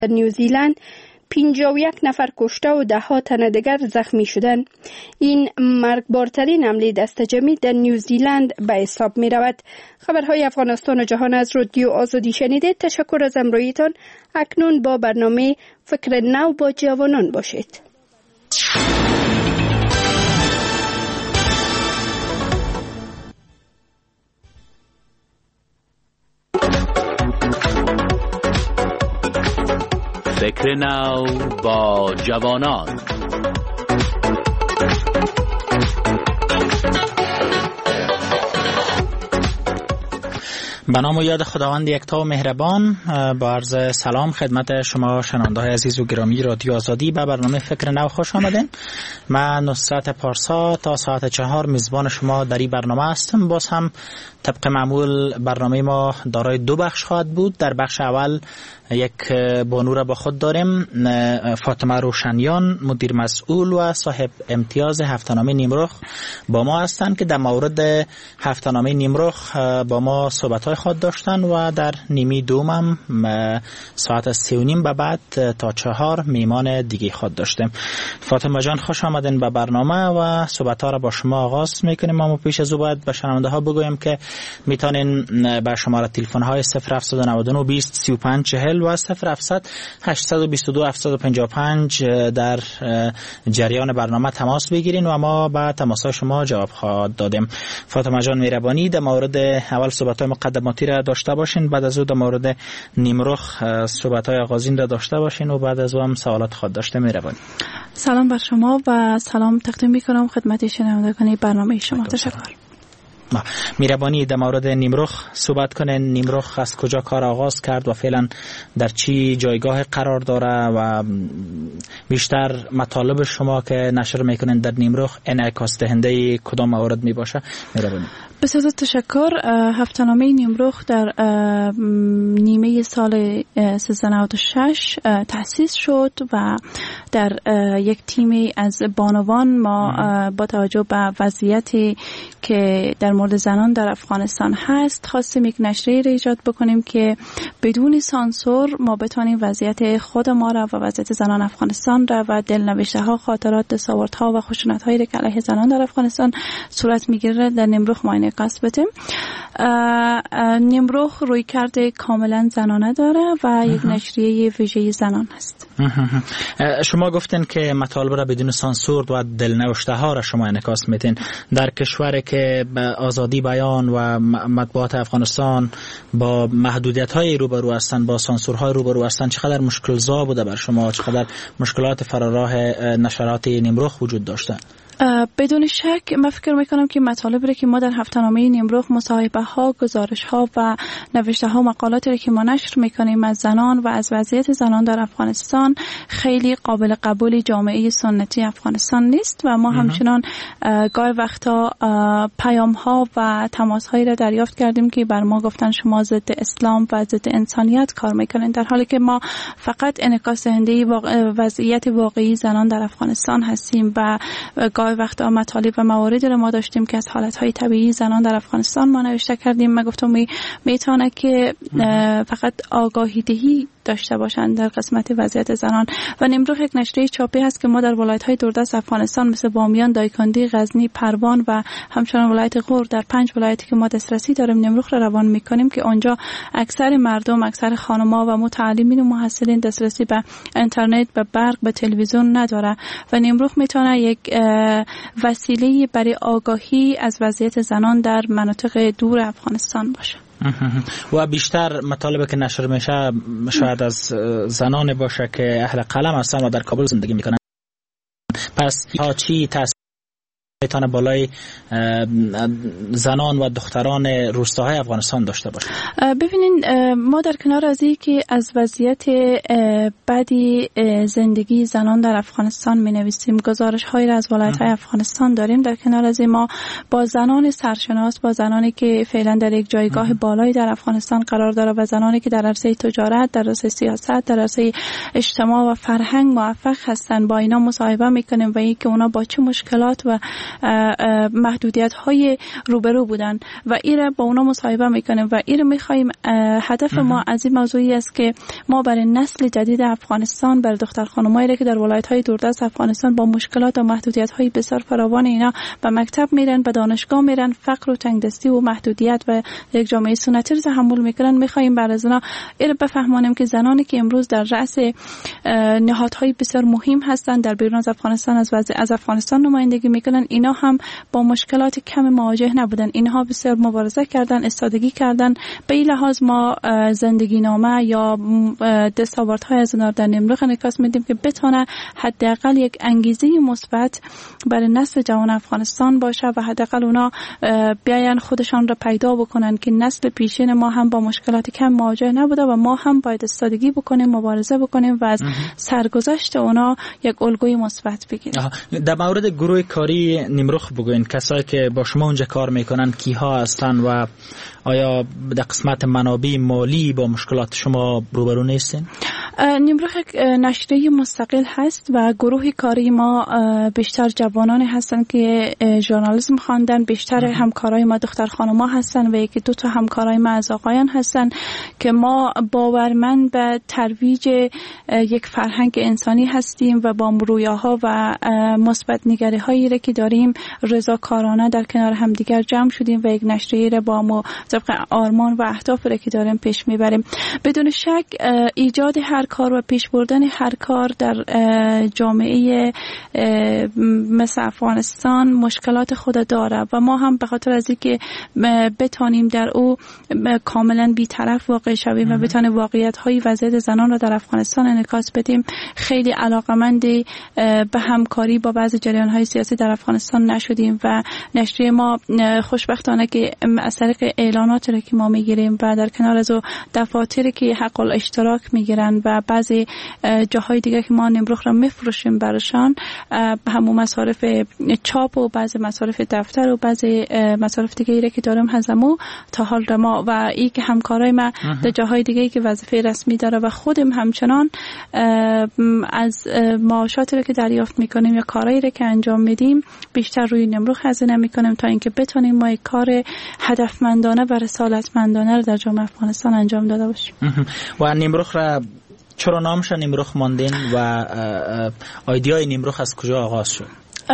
نیوزیلند 51 نفر کشته و 10 تن دیگر زخمی شدند. این مرگبارترین حمله دست جمعی در نیوزیلند به حساب می رود. خبرهای افغانستان و جهان از رادیو آزادی شنیدید. تشکر از همراهیتان. اکنون با برنامه فکر نو با جوانان باشید. فکر نو با جوانان. به نام و یاد خداوند یکتا و مهربان، با عرض سلام خدمت شما شنونده های عزیز و گرامی رادیو آزادی. به برنامه فکر نو خوش آمدین. من نصرت پارسا تا ساعت 4 میزبان شما در این برنامه هستم. باز هم طبق معمول برنامه ما دارای 2 بخش خواهد بود. در بخش اول یک بانو را با خود داریم، فاطمه روشنیان، مدیر مسئول و صاحب امتیاز هفته‌نامه نیمرخ با ما هستند که در مورد هفته‌نامه نیمرخ با ما صحبت‌های خود داشتن و در نیمه دوم هم ساعت 3:30 به بعد تا 4 میمان دیگه خود داشتیم. فاطمه جان خوش آمدین به برنامه و صحبت‌ها را با شما آغاز می‌کنیم. اما پیش از او باید به شنونده‌ها بگویم که میتونین به شماره تلفن‌های 0799 20 35 40 و 0700 822 755 در جریان برنامه تماس بگیرین و ما به تماس‌های شما جواب خواهد دادیم. فاطمه جان مهربانی در مورد اول صحبت‌های مقدماتی را داشته باشین، بعد از او در مورد نیمرخ صحبت‌های آغازین را داشته باشین و بعد از او هم سوالات خود داشته. مهربانی. سلام بر شما و سلام تقدیم می‌کنم خدمت شنوندگان برنامه شما. تشکر. مهربانی در مورد نیمرخ صحبت کنین. نیمرخ از کجا کار آغاز کرد و فعلا در چی جایگاه قرار داره و بیشتر مطالب شما که نشر میکنین در نیمرخ انعکاس دهنده کدام موارد می باشه؟ مهربانی. بسیار تشکر. هفته‌نامه نیمرخ در نیمه سال 1396 تأسیس شد و در یک تیمی از بانوان ما با توجه به وضعیتی که در مورد زنان در افغانستان هست خواستیم یک نشریه را ایجاد بکنیم که بدون سانسور ما بتانیم وضعیت خود ما را و وضعیت زنان افغانستان را و دلنوشته ها، خاطرات، دستاوردها و خشونت هایی که علیه زنان در افغانستان صورت میگیره در نیمرخ ما انعکاس بدیم. نیمرخ روی کرده کاملا زنانه داره و یک نشریه ویژه زنان هست. شما گفتین که مطالب را بدون سانسور و دلنوشته ها را شما انعکاس میدین. در کشوری که آزادی بیان و مطبوعات افغانستان با محدودیت های روبرو هستند، با سانسورهای روبرو هستند، چقدر مشکل زا بوده بر شما؟ چقدر مشکلات فراراه نشرات نیمرخ وجود داشته؟ بدون شک من فکر میکنم که مطالبی را که ما در هفته‌نامه نیمرخ، مصاحبه ها، گزارش ها و نوشته ها، مقالاتی را که ما نشر میکنیم از زنان و از وضعیت زنان در افغانستان خیلی قابل قبول جامعه سنتی افغانستان نیست و ما همچنان گاهی وقتا پیام ها و تماس هایی را دریافت کردیم که بر ما گفتن شما ضد اسلام و ضد انسانیت کار میکنین، در حالی که ما فقط انعکاس دهنده وضعیت واقعی زنان در افغانستان هستیم و گاهی وقتا مطالب و مواردی رو ما داشتیم که از حالتهای طبیعی زنان در افغانستان ما نوشته کردیم. من گفتم میتونه که فقط آگاهی دهی داشته باشند در قسمت وضعیت زنان. و نیمرخ یک نشریه چاپی هست که ما در ولایت‌های دوردست افغانستان مثل بامیان، دایکندی، غزنی، پروان و همچنان ولایت غور، در 5 ولایتی که ما دسترسی داریم نیمرخ را روان می‌کنیم که آنجا اکثر مردم، اکثر خانم‌ها و متعلمین و محصلین دسترسی به اینترنت، به برق، به تلویزیون نداره و نیمرخ میتونه یک وسیله برای آگاهی از وضعیت زنان در مناطق دور افغانستان باشه. و بیشتر مطالبی که نشر میشه شاید از زنان باشه که اهل قلم هستن و در کابل زندگی میکنن. پس ها چی تاثیر میتونه بالای زنان و دختران روستاهای افغانستان داشته باشه؟ ببینین، ما در کنار از این که از وضعیت بدی زندگی زنان در افغانستان می نویسیم، گزارش هایی را از ولایت های افغانستان داریم، در کنار از این ما با زنان سرشناس، با زنانی که فعلا در یک جایگاه بالایی در افغانستان قرار داره و زنانی که در عرصه تجارت، در عرصه سیاست، در عرصه اجتماع و فرهنگ موفق هستند، با اینا مصاحبه میکنیم و این که اونا با چه مشکلات و محدودیت های روبرو بودن و ایره با اونا مصاحبه میکنیم و ایره میخوایم. هدف ما از این موضوعی است که ما برای نسل جدید افغانستان، برای دختر خانمایی که در ولایت های دوردست افغانستان با مشکلات و محدودیت های بسیار فراوان اینا به مکتب میرن، به دانشگاه میرن، فقر و تنگدستی و محدودیت و یک جامعه سنتی رو تحمل میکنن، میخوایم برای اونا ایره بفهمانیم که زنانی که امروز در رأس نهادهای بسیار مهم هستند در بیرون از افغانستان از افغانستان نمایندگی میکنن، اینا هم با مشکلات کم مواجه نبودن. اینها بسیار مبارزه کردن، استادگی کردن. به این لحاظ ما زندگی نامه یا دستاوردهای از اونا در نمرخ انعکاس میدیم که بتونه حداقل یک انگیزه مثبت برای نسل جوان افغانستان باشه و حداقل اونا بیاین خودشان را پیدا بکنن که نسل پیشین ما هم با مشکلات کم مواجه نبوده و ما هم باید استادگی بکنیم، مبارزه بکنیم و از سرگذشت اونا یک الگوی مثبت بگیریم. در مورد گروه کاری نمرخ بگوین، کسایی که با شما اونجا کار میکنن کیها هستن و آیا در قسمت منابع مالی با مشکلات شما روبرو نیستین؟ نمرخ نشریه مستقل هست و گروه کاری ما بیشتر جوانان هستن که ژورنالیسم خواندن. بیشتر همکارای ما دختر خانما هستن و یکی دو تا همکارای ما از آقایان هستن که ما باورمند به ترویج یک فرهنگ انسانی هستیم و با رویاها و مثبت نگری هایی را که داریم رضاکارانه در کنار همدیگر جمع شدیم و یک نشریه را با طبق آرمان و اهداف را که داریم پیش میبریم. بدون شک ایجاد هر کار و پیش بردن هر کار در جامعه مثل افغانستان مشکلات خود داره و ما هم به خاطر از اینکه بتانیم در او کاملا بی‌طرف واقع شویم و بتانیم واقعیت‌های وضعیت زنان را در افغانستان انعکاس بدیم، خیلی علاقه‌مند به همکاری با بعضی جریان‌های سیاسی در افغانستان نشدیم و نشریه ما خوشبختانه که از طریق اعلاناتی را که ما میگیریم و در کنار از او دفاتری که حق الاشتراک میگیرن و بعضی جاهای دیگه که ما نمرخ را میفروشیم براشان، همون مصارف چاپ و بعضی مصارف دفتر و بعضی مصارف دیگه ای که دارم هزمو تا حال را ما و ای که همکارای ما در جاهای دیگه که وظیفه رسمی داره و خودم همچنان از معاشاتی را که دریافت میکنیم یا کارایی را که انجام میدیم بیشتر روی نمرخ هزینه میکنیم تا اینکه بتونیم ما یک کار هدفمندانه و رسالتمندانه را در جامعه افغانستان انجام داده باشیم. و نمرخ را چرا نامش نمرخ ماندین و ایده‌ای نمرخ از کجا آغاز شد؟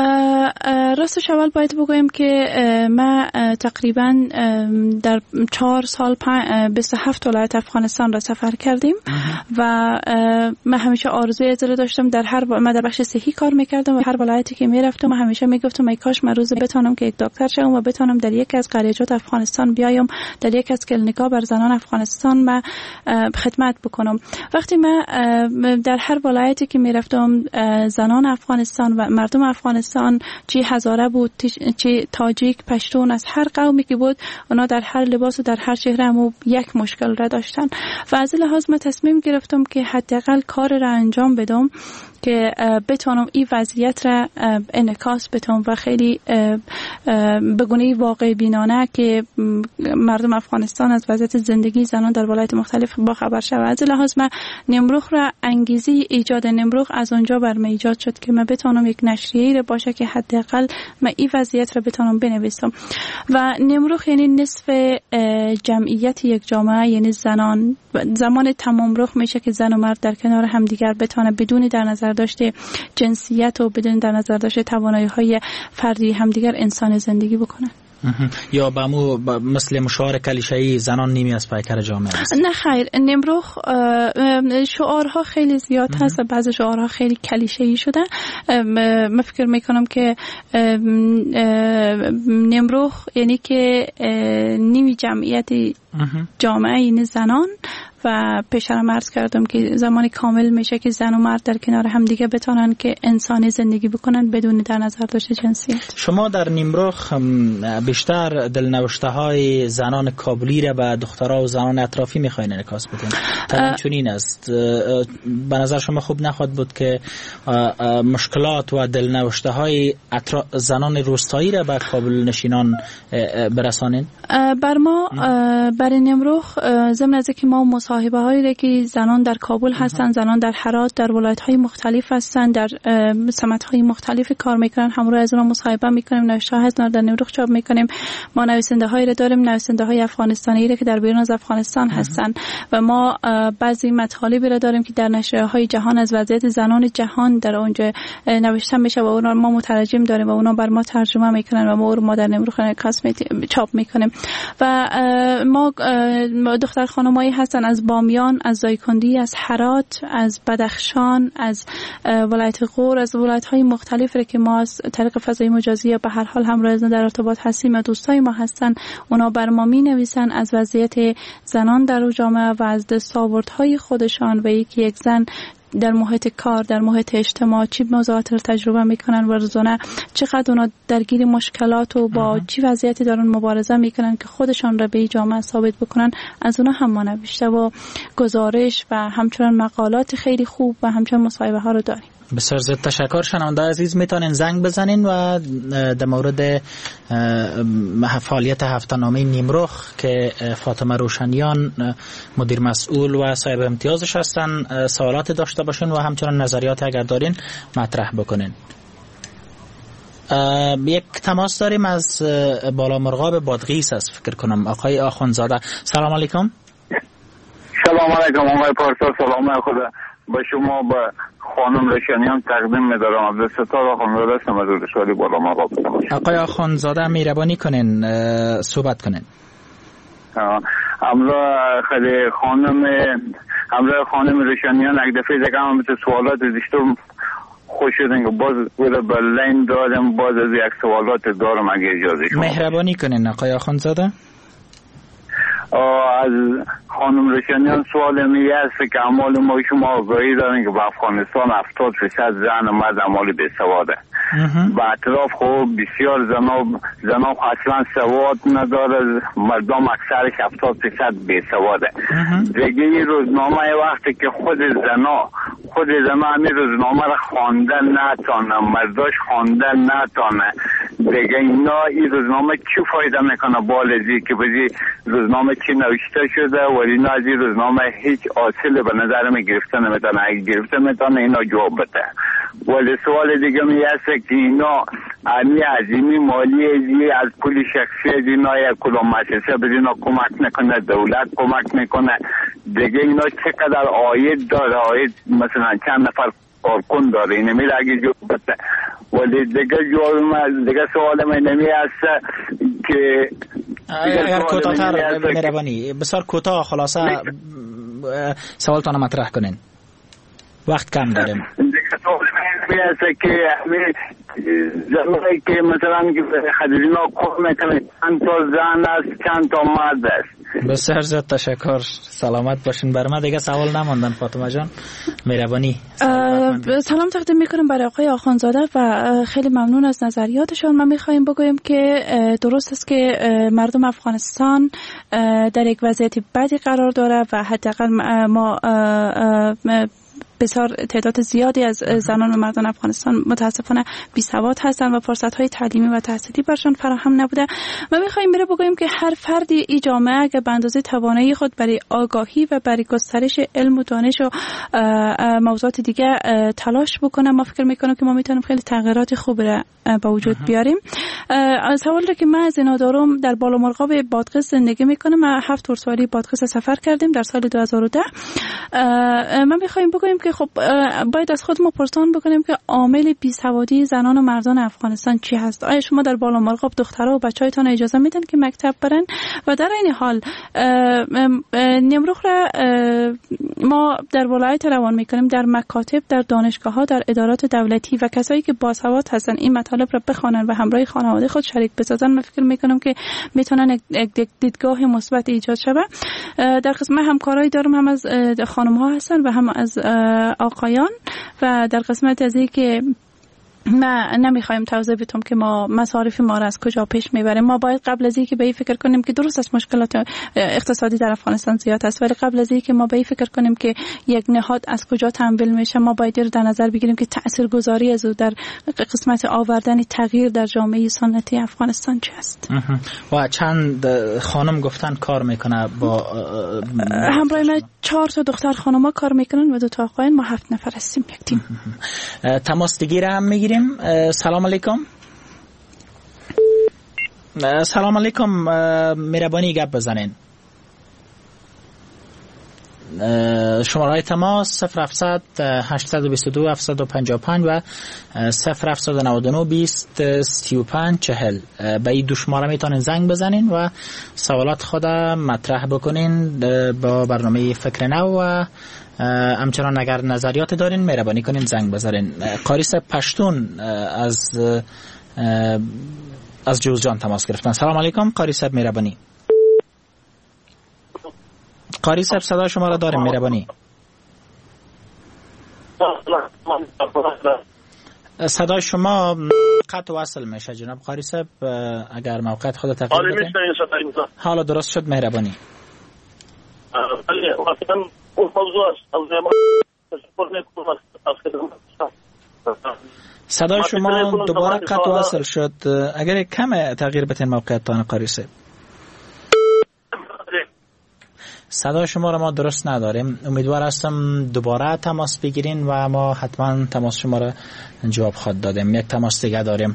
راستش اول باید بگویم که ما تقریبا در 4 سال 27 ولایت افغانستان را سفر کردیم و من همیشه آرزوی ازره داشتم من در بخش صحی کار میکردم و هر ولایتی که میرفتم همیشه میگفتم ای کاش من روز بتونم که یک دکتر شوم و بتونم در یک از قریچات افغانستان بیایم، در یک از کلینیکا بر زنان افغانستان ما خدمت بکنم. وقتی من در هر ولایتی که میرفتم زنان افغانستان و مردم افغانستان چی هزاره بود، چی تاجیک، پشتون، از هر قومی که بود اونا در هر لباس و در هر چهره هم یک مشکل را داشتن و از لحاظ من تصمیم گرفتم که حداقل کار را انجام بدم که بتونم این وضعیت را انعکاس بدم و خیلی به گونه واقع بینانه که مردم افغانستان از وضعیت زندگی زنان در ولایت مختلف با خبر شود. از لحاظ من نمرخ را انگیزه ایجاد نمرخ از اونجا بر من ایجاد شد که من بتونم یک نشریه را باشه که حداقل من این وضعیت را بتونم بنویسم و نمرخ یعنی نصف جمعیت یک جامعه، یعنی زنان. زمان تمام رخ میشه که زن و مرد در کنار همدیگر بتونه بدون در نظر داشته جنسیت و بدون در نظر داشته توانایی‌های فردی همدیگر انسان زندگی بکنن. یا مثل مشاعر کلیشه‌ای زنان نیمی از پیکر جامعه است؟ نه خیر، نمرخ شعارها خیلی زیاد هست و بعضی شعارها خیلی کلیشه‌ای شده. من فکر میکنم که نمرخ یعنی که نیمی جمعیت جامعه یعنی زنان و پیشترم عرض کردم که زمانی کامل میشه که زن و مرد در کنار هم دیگه بتونن که انسانی زندگی بکنن بدون در نظر داشته جنسیت. شما در نمرخ بیشتر دلنوشته های زنان کابلی را به دخترها و زنان اطرافی میخواین انعکاس بدین. چنین است. به نظر شما خوب نخواهد بود که مشکلات و دلنوشته های زنان روستایی را به کابل نشینان برسانین؟ بر ما برای نمرخ ضمن از که ما مصاحبه مصاحبه هایی که زنان در کابل هستن، زنان در هرات، در ولایت های مختلف هستن، در سمت های مختلف کار میکنن، همراه از اونها مصاحبه میکنیم، نوشته ها در نمرخ چاپ میکنیم. ما نویسنده هایی را داریم، نویسنده های افغانستانی را که در بیرون از افغانستان هستن و ما بعضی مطالبی را داریم که در نشریه های جهان از وضعیت زنان جهان در اونجا نوشته میشه و اونا ما مترجم داریم و اونا بر ما ترجمه میکنن و ما در نمرخ چاپ میکنیم. و ما دختر خانمایی هستن از بامیان، از زایکندی، از هرات، از بدخشان، از ولایت غور، از ولایت های مختلفی که ما از طریق فضای مجازی یا به هر حال همراه از در ارتباط هستیم و دوستای ما هستن. اونا بر ما می نویسن از وضعیت زنان در جامعه و از دستاوردهای خودشان و یک زن در محیط کار، در محیط اجتماع چی موضوعات رو تجربه میکنن و روزانه چقدر اونا درگیر مشکلات و با چی وضعیتی دارن مبارزه میکنن که خودشان را به جامعه ثابت بکنن. از اونا هم ما نوشته و گزارش و همچنان مقالات خیلی خوب و همچنان مصاحبه ها رو داریم. بسیار زیاد تشکر. شنونده عزیز میتونین زنگ بزنین و در مورد فعالیت هفته‌نامه نیمرخ که فاطمه روشنیان مدیر مسئول و صاحب امتیازش هستن سوالات داشته باشین و همچنان نظریات اگر دارین مطرح بکنین. یک تماس داریم از بالا مرغاب بادغیس است فکر کنم. آقای آخوندزاده سلام علیکم. سلام علیکم آقای پارسا. سلام خدا با شما با خانم روشنیان تقدیم می‌دارم. عبدالستار آخوندزاده هستم از ولسوالی بالا مرغاب. آقای آخوندزاده مهربانی کنین صحبت کنین. امروز خیلی خانم روشنیان یک دفعه دیگه هم مثل سوالات زیشتر خوش شدن که باز به لین دارم، باز از یک سوالات دارم اگه اجازه شما. مهربانی کنین آقای آخوندزاده. از خانم روشنیان سوال میگه است که اعمال ما شما آگاهی دارین که به افغانستان 70% زن و مرد اعمال بیسواده. به اطراف خوب بسیار زنا اصلا سواد نداره، مردم اکثرش 70% بیسواده. دیگه این روزنامه وقتی که خود زنا همین روزنامه را خواندن نتانه، مرداش خواندن نتانه، دیگه اینا این روزنامه چی فایده میکنه بالزی که بزی روزنامه چی نوشته شده و اینا از این روزنامه هیچ حاصل به نظر می گرفته نمیتونه، اگه گرفته میتونه اینا جواب بده. ولی سوال دیگه میگه که اینا امی عظیمی مالی از پول شخصی از اینا یک کلام مؤسسه به اینا کمک نکنه، دولت کمک میکنه، دیگه اینا چقدر عاید داره، عاید مثلا چند نفر کارکن داره، این میره اگه جواب بده. ولی دیگه سوال من نمی است که اگر کوتاه‌تر مهربانی بسیار کوتاه خلاصه سوالتان مطرح کنین، وقت کم داریم. میاد که زمانی که مثلا خدیرینا کار میکنه چند تا زن است چند تا مرد است. بسیار زیاد تشکر. سلامت باشین. بر ما دیگه سوال نماندن فاطمه جان. مهربانی. سلام تقدیم میکنم برای آقای آخوندزاده و خیلی ممنون از نظریاتشون. ما میخوایم بگویم که درست است که مردم افغانستان در یک وضعیت بدی قرار داره و حداقل ما بسیار تعداد زیادی از زنان و مردان افغانستان متاسفانه بی سواد هستند و فرصت‌های تعلیمی و تحصیلی برشان فراهم نبوده. ما می‌خوایم بگوییم که هر فردی این جامعه اگر به اندازه توانایی خود برای آگاهی و برای گسترش علم و دانش و موضوعات دیگه تلاش بکنه، ما فکر می‌کنم که ما می‌تونیم خیلی تغییرات خوبی را به وجود بیاریم. سوالی که من از اینا دارم، در بالا مرغاب بادغیس زندگی می‌کنم. ما 7 ورسوالی بادغیس سفر کردیم در سال 2010. ما می‌خوایم بگوییم که خب باید از خودمون پرسان بکنیم که عامل بیسوادی زنان و مردان افغانستان چی هست؟ آیا شما در بالا مرغاب دخترها و بچه‌هایتان اجازه میدن که مکتب برن؟ و در این حال نیمرخ را ما در ولایت روان میکنیم، در مکاتب، در دانشگاه‌ها، در ادارات دولتی و کسایی که باسواد هستن این مطالب را بخوانن و همراه خانواده خود شریک بسازن. من فکر میکنم که میتونن یک دیدگاه مثبت ایجاد شه. در قسمت همکارایی دارم، هم از خانم‌ها هستن و هم از آقایان، و در قسمت از این که ما نمیخوایم توضیح بدم که ما مصارف ما را از کجا پیش میبریم. ما باید قبل از اینکه به این فکر کنیم که درست است مشکلات اقتصادی در افغانستان زیاد است، ولی قبل از اینکه ما به این فکر کنیم که یک نهاد از کجا تمویل میشه، ما باید در نظر بگیریم که تاثیرگذاری از او در قسمت آوردن تغییر در جامعه سنتی افغانستان چه است. و چند خانم گفتن کار میکنه با همراه ما 4 تا دختر خانما کار میکنن و 2 تا آقایان. ما 7 نفر هستیم یک تیم. تماس دیگه هم میگیریم. سلام علیکم. سلام علیکم، مهربانی گپ بزنین. شماره های تماس 0700 822 755 و 0799 20 35 40. به این 2 شماره میتونین زنگ بزنین و سوالات خود مطرح بکنین با برنامه فکر نو و همچنان اگر نظریات دارین مهربانی کنین زنگ بزنین. قاری صاحب پشتون از جوزجان تماس گرفتن. سلام علیکم قاری صاحب، مهربانی. قاری صاحب صدا شما را داریم، مهربانی. صدای شما قطع وصل میشه جناب قاری صاحب، اگر موقعیت خود تغییر بدین. حالا درست شد، مهربانی. صدای شما دوباره قطع وصل شد، اگر کم تغییر بدین موقعیتتان قاری صاحب. صدای شما را ما درست نداریم. امیدوار هستم دوباره تماس بگیرین و ما حتما تماس شما را جواب خواهد دادیم. یک تماس دیگه داریم.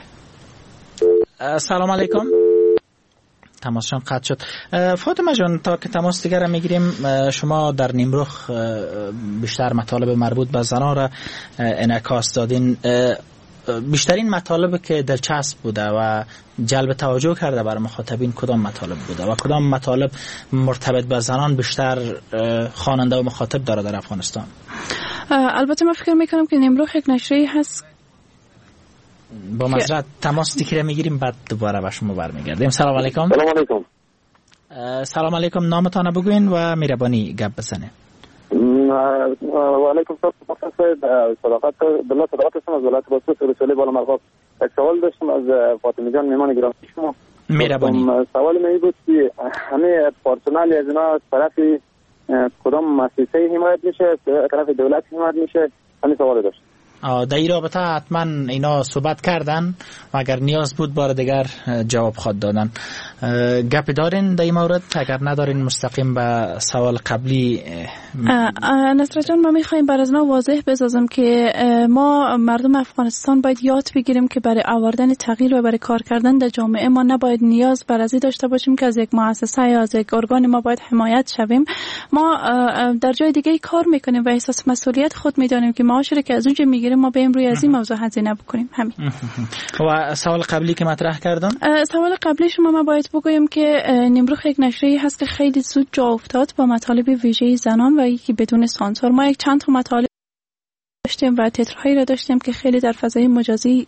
سلام علیکم. تماسشان قطع شد. فاطمه جان، تا که تماس دیگر را میگیریم، شما در نیمروخ بیشتر مطالب مربوط به زنان را انعکاس دادین. بیشترین مطالب که دلچسب بوده و جلب توجه کرده برای مخاطبین کدام مطالب بوده و کدام مطالب مرتبط به زنان بیشتر خواننده و مخاطب داره در افغانستان؟ البته من فکر میکنم که نیمروخ یک نشریه هست. با معذرت تماس دیگه میگیریم بعد دوباره به شما برمیگردیم. سلام علیکم. سلام علیکم. سلام علیکم، نامتان بگوین و مهربانی گپ بزنید. و علیکم السلام. صداقت بالله صداقت شما از ولایت باسط رسولی بالا مرغاب. یک سوال داشتم از فاطمه جان میمان گرامی شما. مهربانی. سوال من بود که همه پرسنل از اینا از طرف کدام مؤسسه حمایت میشه، طرف دولت حمایت میشه؟ همین سوال داشت. در این رابطه حتما اینا صحبت کردن و اگر نیاز بود بار دیگر جواب خواهد دادن. گپ دارین در این مورد؟ اگر ندارین مستقیم به سوال قبلی. نصرت جان، ما میخوایم بر از ما واضح بسازم که ما مردم افغانستان باید یاد بگیریم که برای آوردن تغییر و برای کار کردن در جامعه ما نباید نیاز بر ازی داشته باشیم که از یک مؤسسه یا از یک ارگان ما باید حمایت شویم. ما در جای دیگه کار میکنیم و احساس مسئولیت خود میدانیم که معاشی که از اونجا میگیریم ما به روی از این موضوع هزینه بکنیم. همین. و سوال قبلی که مطرح کردم، سوال قبلی شما ما باید بگویم که نیمروخ یک نشریه هست که خیلی زود جا افتاد با مطالب ویژه زنان و یکی بدون سانسور. ما یک چند تا مطالب داشتیم و تیترهایی را داشتیم که خیلی در فضای مجازی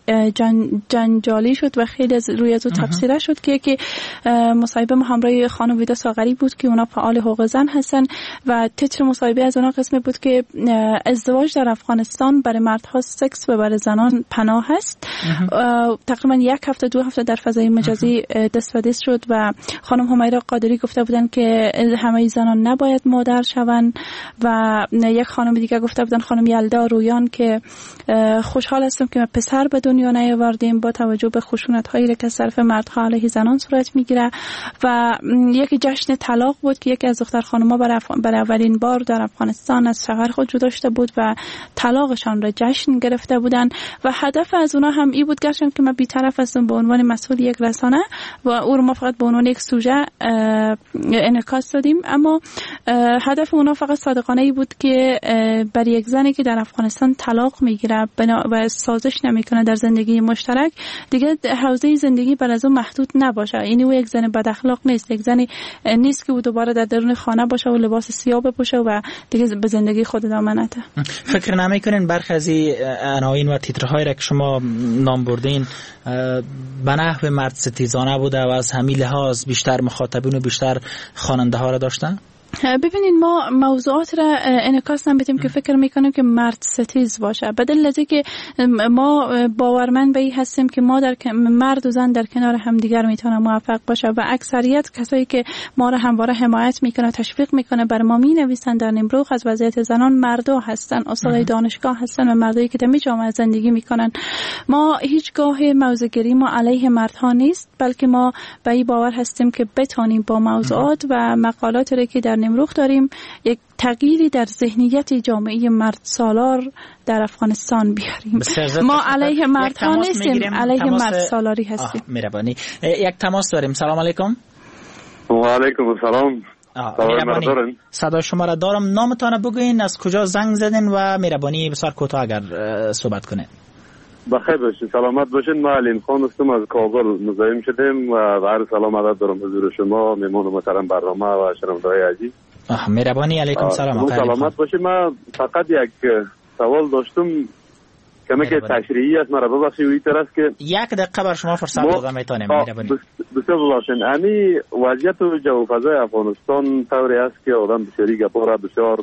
جنجالی شد و خیلی از روی از او تبصره شد که یکی مصاحبه همراه خانم ویدا ساغری بود که اونا فعال حقوق زن هستن و تیتر مصاحبه از اونا قسمه بود که ازدواج در افغانستان برای مردها سکس و برای زنان پناه است. تقریبا 1 هفته 2 هفته در فضای مجازی دست به دست شد و خانم همیرا قادری گفته بودن که همه زنان نباید مادر شوند و یک خانم دیگه گفته بودن، خانم یلدا رویان، که خوشحال هستم که ما پسر به دنیا نیاوردیم با توجه به خشونت‌هایی که از طرف مردها علیه زنان صورت میگیره. و یک جشن طلاق بود که یکی از دختر خانم‌ها برای اولین بار در افغانستان از شوهر خود جدا شده بود و طلاقشان را جشن گرفته بودن و هدف از اونها هم این بود گرچه که ما بی‌طرف هستم به عنوان مسئول یک رسانه و او رو ما فقط به عنوان یک سوژه انعکاس دادیم، اما هدف اونها فقط صادقانه ای بود که برای یک زنی که در افغانستان طلاق میگیره و سازش نمیکنه در زندگی مشترک، دیگه حوزه زندگی بر از اون محدود نباشه. یعنی او یک زن بد اخلاق نیست، یک زنی نیست که او دوباره در درون خانه باشه و لباس سیاه بپوشه و دیگه به زندگی خود ادامه نده. فکر نمیکنین برخی از عناوین و تیترهایی را که شما نام بردین به نحو مرد ستیزانه بوده و از همین لحاظ بیشتر مخاطبین و بیشتر خواننده ها را داشتن؟ ببینید ما موضوعات را انعکاس نمیدیم که فکر میکنیم که مرد ستیز باشه، بدل از اینکه ما باورمند به این هستیم که ما در مرد و زن در کنار همدیگر میتونه موفق باشه و اکثریت کسایی که ما را همواره حمایت میکنه تشویق میکنه بر ما مینویسن در نیمروخ از وضعیت زنان مردا هستن، استادای دانشگاه هستن و مردایی که در جامعه زندگی میکنن. ما هیچگاه موضوعگیری ما علیه مردها نیست، بلکه ما به این باور هستیم که بتونیم با موضوعات و مقالات که در نیمروخ داریم یک تغییری در ذهنیت جامعه مرد سالار در افغانستان بیاریم. ما علیه مردها نیستیم، علیه مرد سالاری هستیم. مهربانی. یک تماس داریم. سلام علیکم. و علیکم السلام. مهربانی صدا شما را دارم. نامتان بگوین، از کجا زنگ زدین و مهربانی بسیار کوتاه اگر صحبت کنین. بخیر باشین، سلامت باشین. ما علیم خان هستم، از کابل مزاحم شدیم و عرض سلام ادب دارم حضور شما مهمان محترم برنامه و شنونده‌های عزیز. مهربانی. علیکم سلام. سلامت باشین. ما فقط یک سوال داشتم کمی که تشریحی است، مرا ببخشید این طرح است که یک دقیقه بر شما فرصت دادم میتونیم. مهربانی بسیار باشین. امی وضعیت جو فضای افغانستان طوری است که آدم بسیاری گپا را بسیار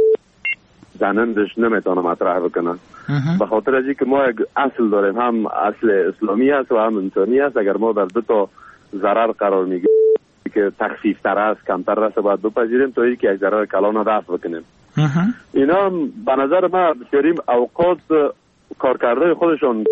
زنندش نمیتونه مطرح بکنه، به خاطر از اینکه ما یک اصل داریم، هم اصل اسلامی است و هم انسانی است. اگر ما در دو تا ضرر قرار میگیریم که تخفیف تر است کمتر است باید بپذیریم تا اینکه یک ضرر کلان رفع بکنیم. اینا به نظر من بسیاری اوقات کارکردهای خودشون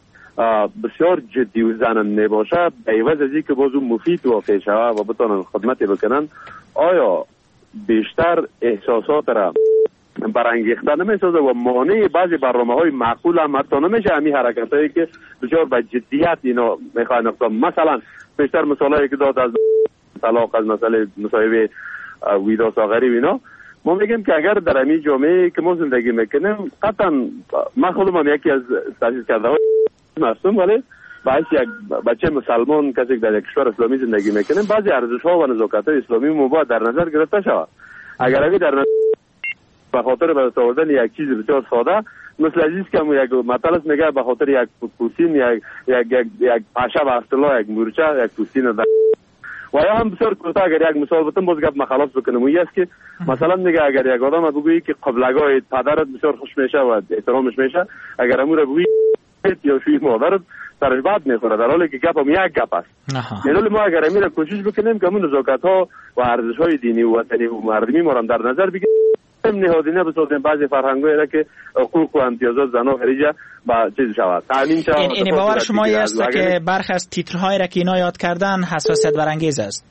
بسیار جدی و زننده باشه، به عوض از اینکه باز اون مفید واقع شود و بتونن خدمتی بکنن، آیا بیشتر احساسات را برانگیخته نمیسازه و مانع بعضی برنامه‌های معقول هم حتی نمیشه همین حرکتایی که بسیار به جدیت اینا میخواین اقدام. مثلا بیشتر مثالایی که داد از طلاق، از مسئله مصاحبه ویدا ساغری و اینا، ما میگیم که اگر در همین جامعه که ما زندگی میکنیم، قطعا من خودم یکی از تأسیس کرده های هستم، ولی باعث یک بچه مسلمان کسی که در یک کشور اسلامی زندگی میکنیم، بعضی ارزش‌ها و نزاکت‌های اسلامی مو در نظر گرفته شود. اگر همین در به خاطر به دست آوردن یک چیز بسیار ساده مثل عزیز که یک مطلب میگه به خاطر یک پوستین یک پشه به اصطلاح یک مورچه یک پوستین و یا هم بسیار کوتاه اگر یک مثال بتم باز گپ مخالف بکنم، این است که مثلا میگه اگر یک آدم بگویی که قبلگاه پدرت بسیار خوش میشه و احترامش میشه، اگر امور بگویی یا شوی مادرت سرش بد میخوره، در حالی که گپ هم یک گپ است. یعنی ما اگر امیر کوشش بکنیم که همون نزاکت ها و ارزش های دینی و وطنی و مردمی ما در نظر بگیریم، نهادینه بسازیم بعضی فرهنگ‌هایی را که حقوق و امتیازات زنان خریجه با چیز شود. این باور شما است که برخی از تیترهای را که اینا یاد کردن حساسیت برانگیز است؟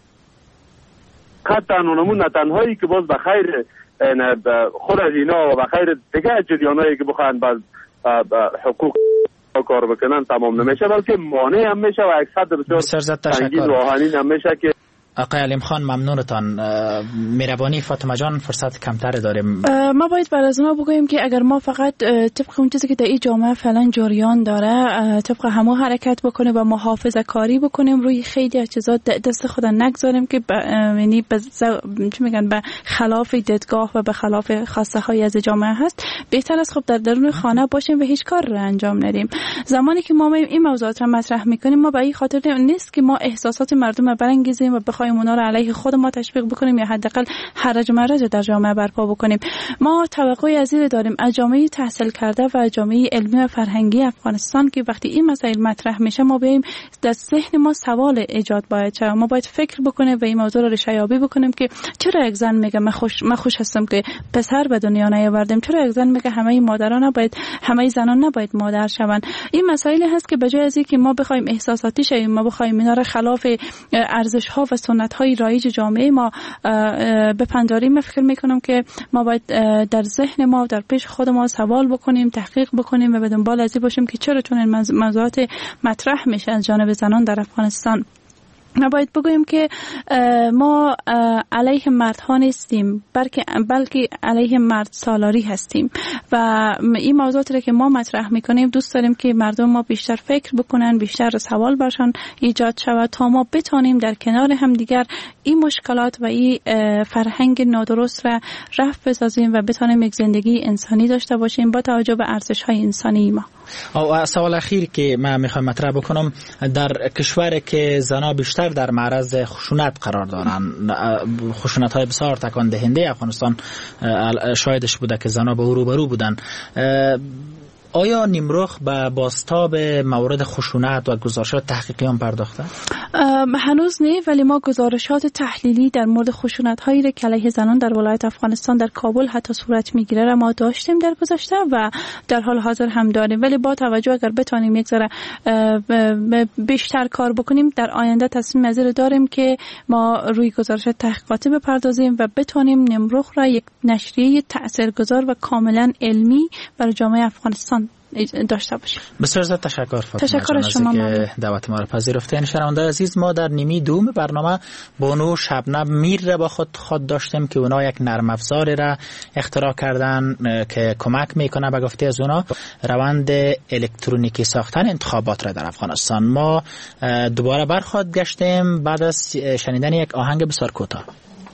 قطعا اونمون نتنهایی که باز بخیر خود از اینا و بخیر دیگه جریانایی که بخواهند باز حقوق کار بکنن تمام نمیشه، بلکه مانع هم میشه و اکثر بسیار سنگین و آهنین هم میشه که آقای علیم خان ممنونتان. مهربانی فاطمه جان فرصت کمتر داریم. ما باید بر از ما بگوییم که اگر ما فقط طبق اون چیزی که در این جامعه فعلا جریان داره طبق همو حرکت بکنیم و محافظه کاری بکنیم، روی خیلی از چیزا دست خود نگذاریم که یعنی چی میگن به خلاف دیدگاه و به خلاف خواسته های از جامعه هست، بهتر است خب در درون خانه باشیم و هیچ کار را انجام ندیم. زمانی که ما این موضوعات را مطرح میکنیم، ما به این خاطر نیست که ما احساسات مردم را برانگیزیم و بخوایم اونا رو علیه خود ما تشویق بکنیم یا حداقل حرج و مرج در جامعه برپا بکنیم. ما توقعی از این داریم از جامعه تحصیل کرده و جامعه علمی و فرهنگی افغانستان که وقتی این مسائل مطرح میشه ما بیایم در ذهن ما سوال ایجاد باید شه. ما باید فکر بکنیم و این موضوع رو ریشه‌یابی بکنیم که چرا یک زن میگه من خوش هستم که پسر به دنیا نیاوردم، چرا یک زن میگه همه مادران نباید، همه زنان نباید مادر شوند. این مسائلی هست که بجای از اینکه ما بخوایم احساساتی شویم، ما بخوایم اینا رو خلاف ارزش ها و سنت های رایج جامعه ما بپنداریم، من فکر میکنم که ما باید در ذهن ما در پیش خود ما سوال بکنیم، تحقیق بکنیم و به دنبال از این باشیم که چرا چون این موضوعات مطرح میشه از جانب زنان در افغانستان. ما باید بگوییم که ما علیه مردها نیستیم، بلکه علیه مرد سالاری هستیم و این موضوعاتی را که ما مطرح میکنیم دوست داریم که مردم ما بیشتر فکر بکنن، بیشتر سوال برشان ایجاد شود تا ما بتانیم در کنار هم دیگر این مشکلات و این فرهنگ نادرست را رفع بسازیم و بتانیم یک زندگی انسانی داشته باشیم با توجه به ارزش‌های انسانی ما. و سوال اخیر که من میخوام مطرح بکنم، در کشوری که زنها بیشتر در معرض خشونت قرار دارن، خشونت های بسیار تکان دهنده افغانستان شاهدش بوده که زنها به روبرو بودن، آیا نیمروخ به بازتاب مورد خشونت و گزارشات تحقیقی هم پرداخته؟ هنوز نه، ولی ما گزارشات تحلیلی در مورد خشونت هایی که علیه زنان در ولایت افغانستان در کابل حتی صورت میگیره را ما داشتیم در گذشته و در حال حاضر هم داریم. ولی با توجه اگر بتونیم یک ذره بیشتر کار بکنیم، در آینده تصمیم نظر داریم که ما روی گزارشات تحقیقاتی بپردازیم و بتونیم نیمروخ را یک نشریه تاثیرگذار و کاملا علمی برای جامعه افغانستان داشته باشیم. بسیار زیاد تشکر فاطمه. تشکر از شما که دعوت ما را پذیرفتین. شنوندگان عزیز، ما در نیمی دوم برنامه بانو شبنم میر را با خود داشتیم که اونا یک نرم افزاری را اختراع کردن که کمک میکنه به گفته از اونا روند الکترونیکی ساختن انتخابات را در افغانستان. ما دوباره برخواد گشتیم بعد از شنیدن یک آهنگ بسیار کوتاه.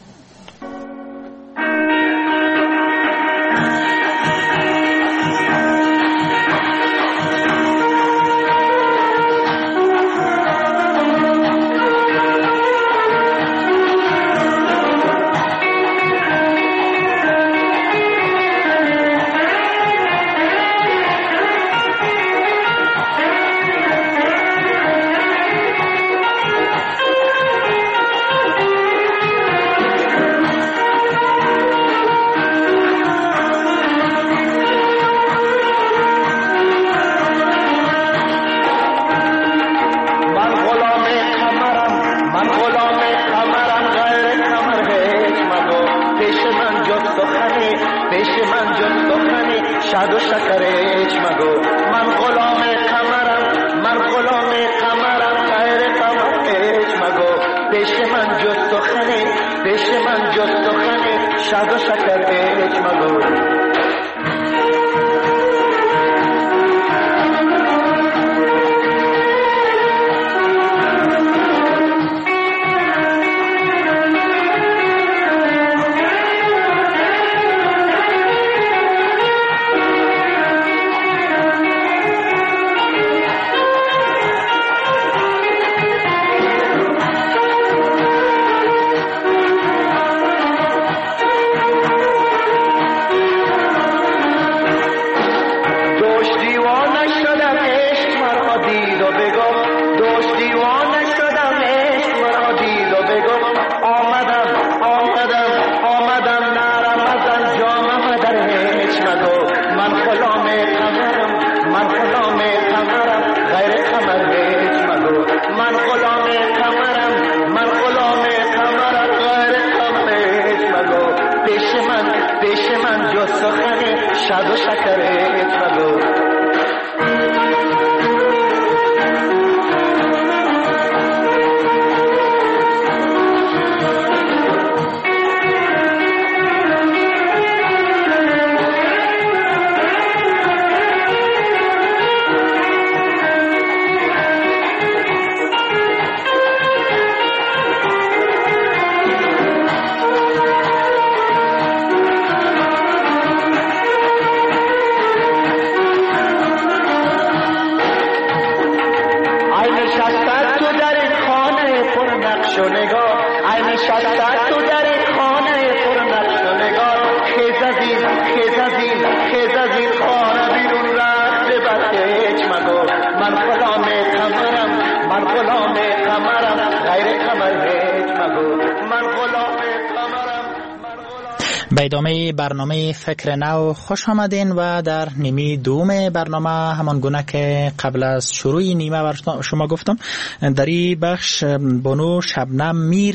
به ادامه برنامه فکر نو خوش آمدین و در نیمه دوم برنامه همان گونه که قبل از شروع نیمه بر شما گفتم، در این بخش بانو شبنم میر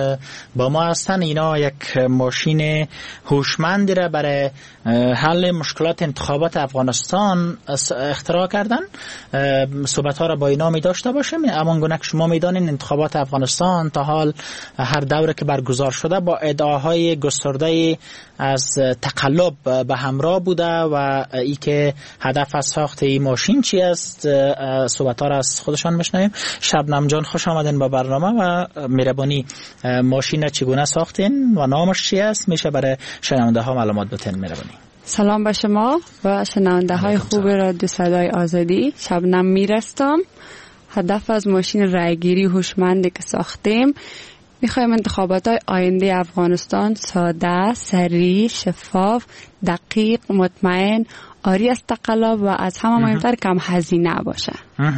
با ما هستن. اینا یک ماشین هوشمندی را برای حل مشکلات انتخابات افغانستان اختراع کردن. صحبت ها را با اینا می داشته باشیم. همان گونه که شما میدانین انتخابات افغانستان تا حال هر دوره که برگزار شده با ادعاهای گسترده از تقلب به همراه بوده و ای که هدف از ساخت این ماشین چی است، صحبت ها را از خودشان بشنویم. شبنم جان خوش آمدین با برنامه و مهربانی ماشین چگونه ساختین و نامش چی است؟ میشه برای شنونده ها معلومات بتین مهربانی. سلام به شما و شنونده های خوب رادیو صدای آزادی. شبنم میرستم. هدف از ماشین رایگیری هوشمندی که ساختیم، میخوایم انتخابات های آینده افغانستان ساده، سریع، شفاف، دقیق، مطمئن، عاری از تقلب و از همه مهمتر کم هزینه باشه.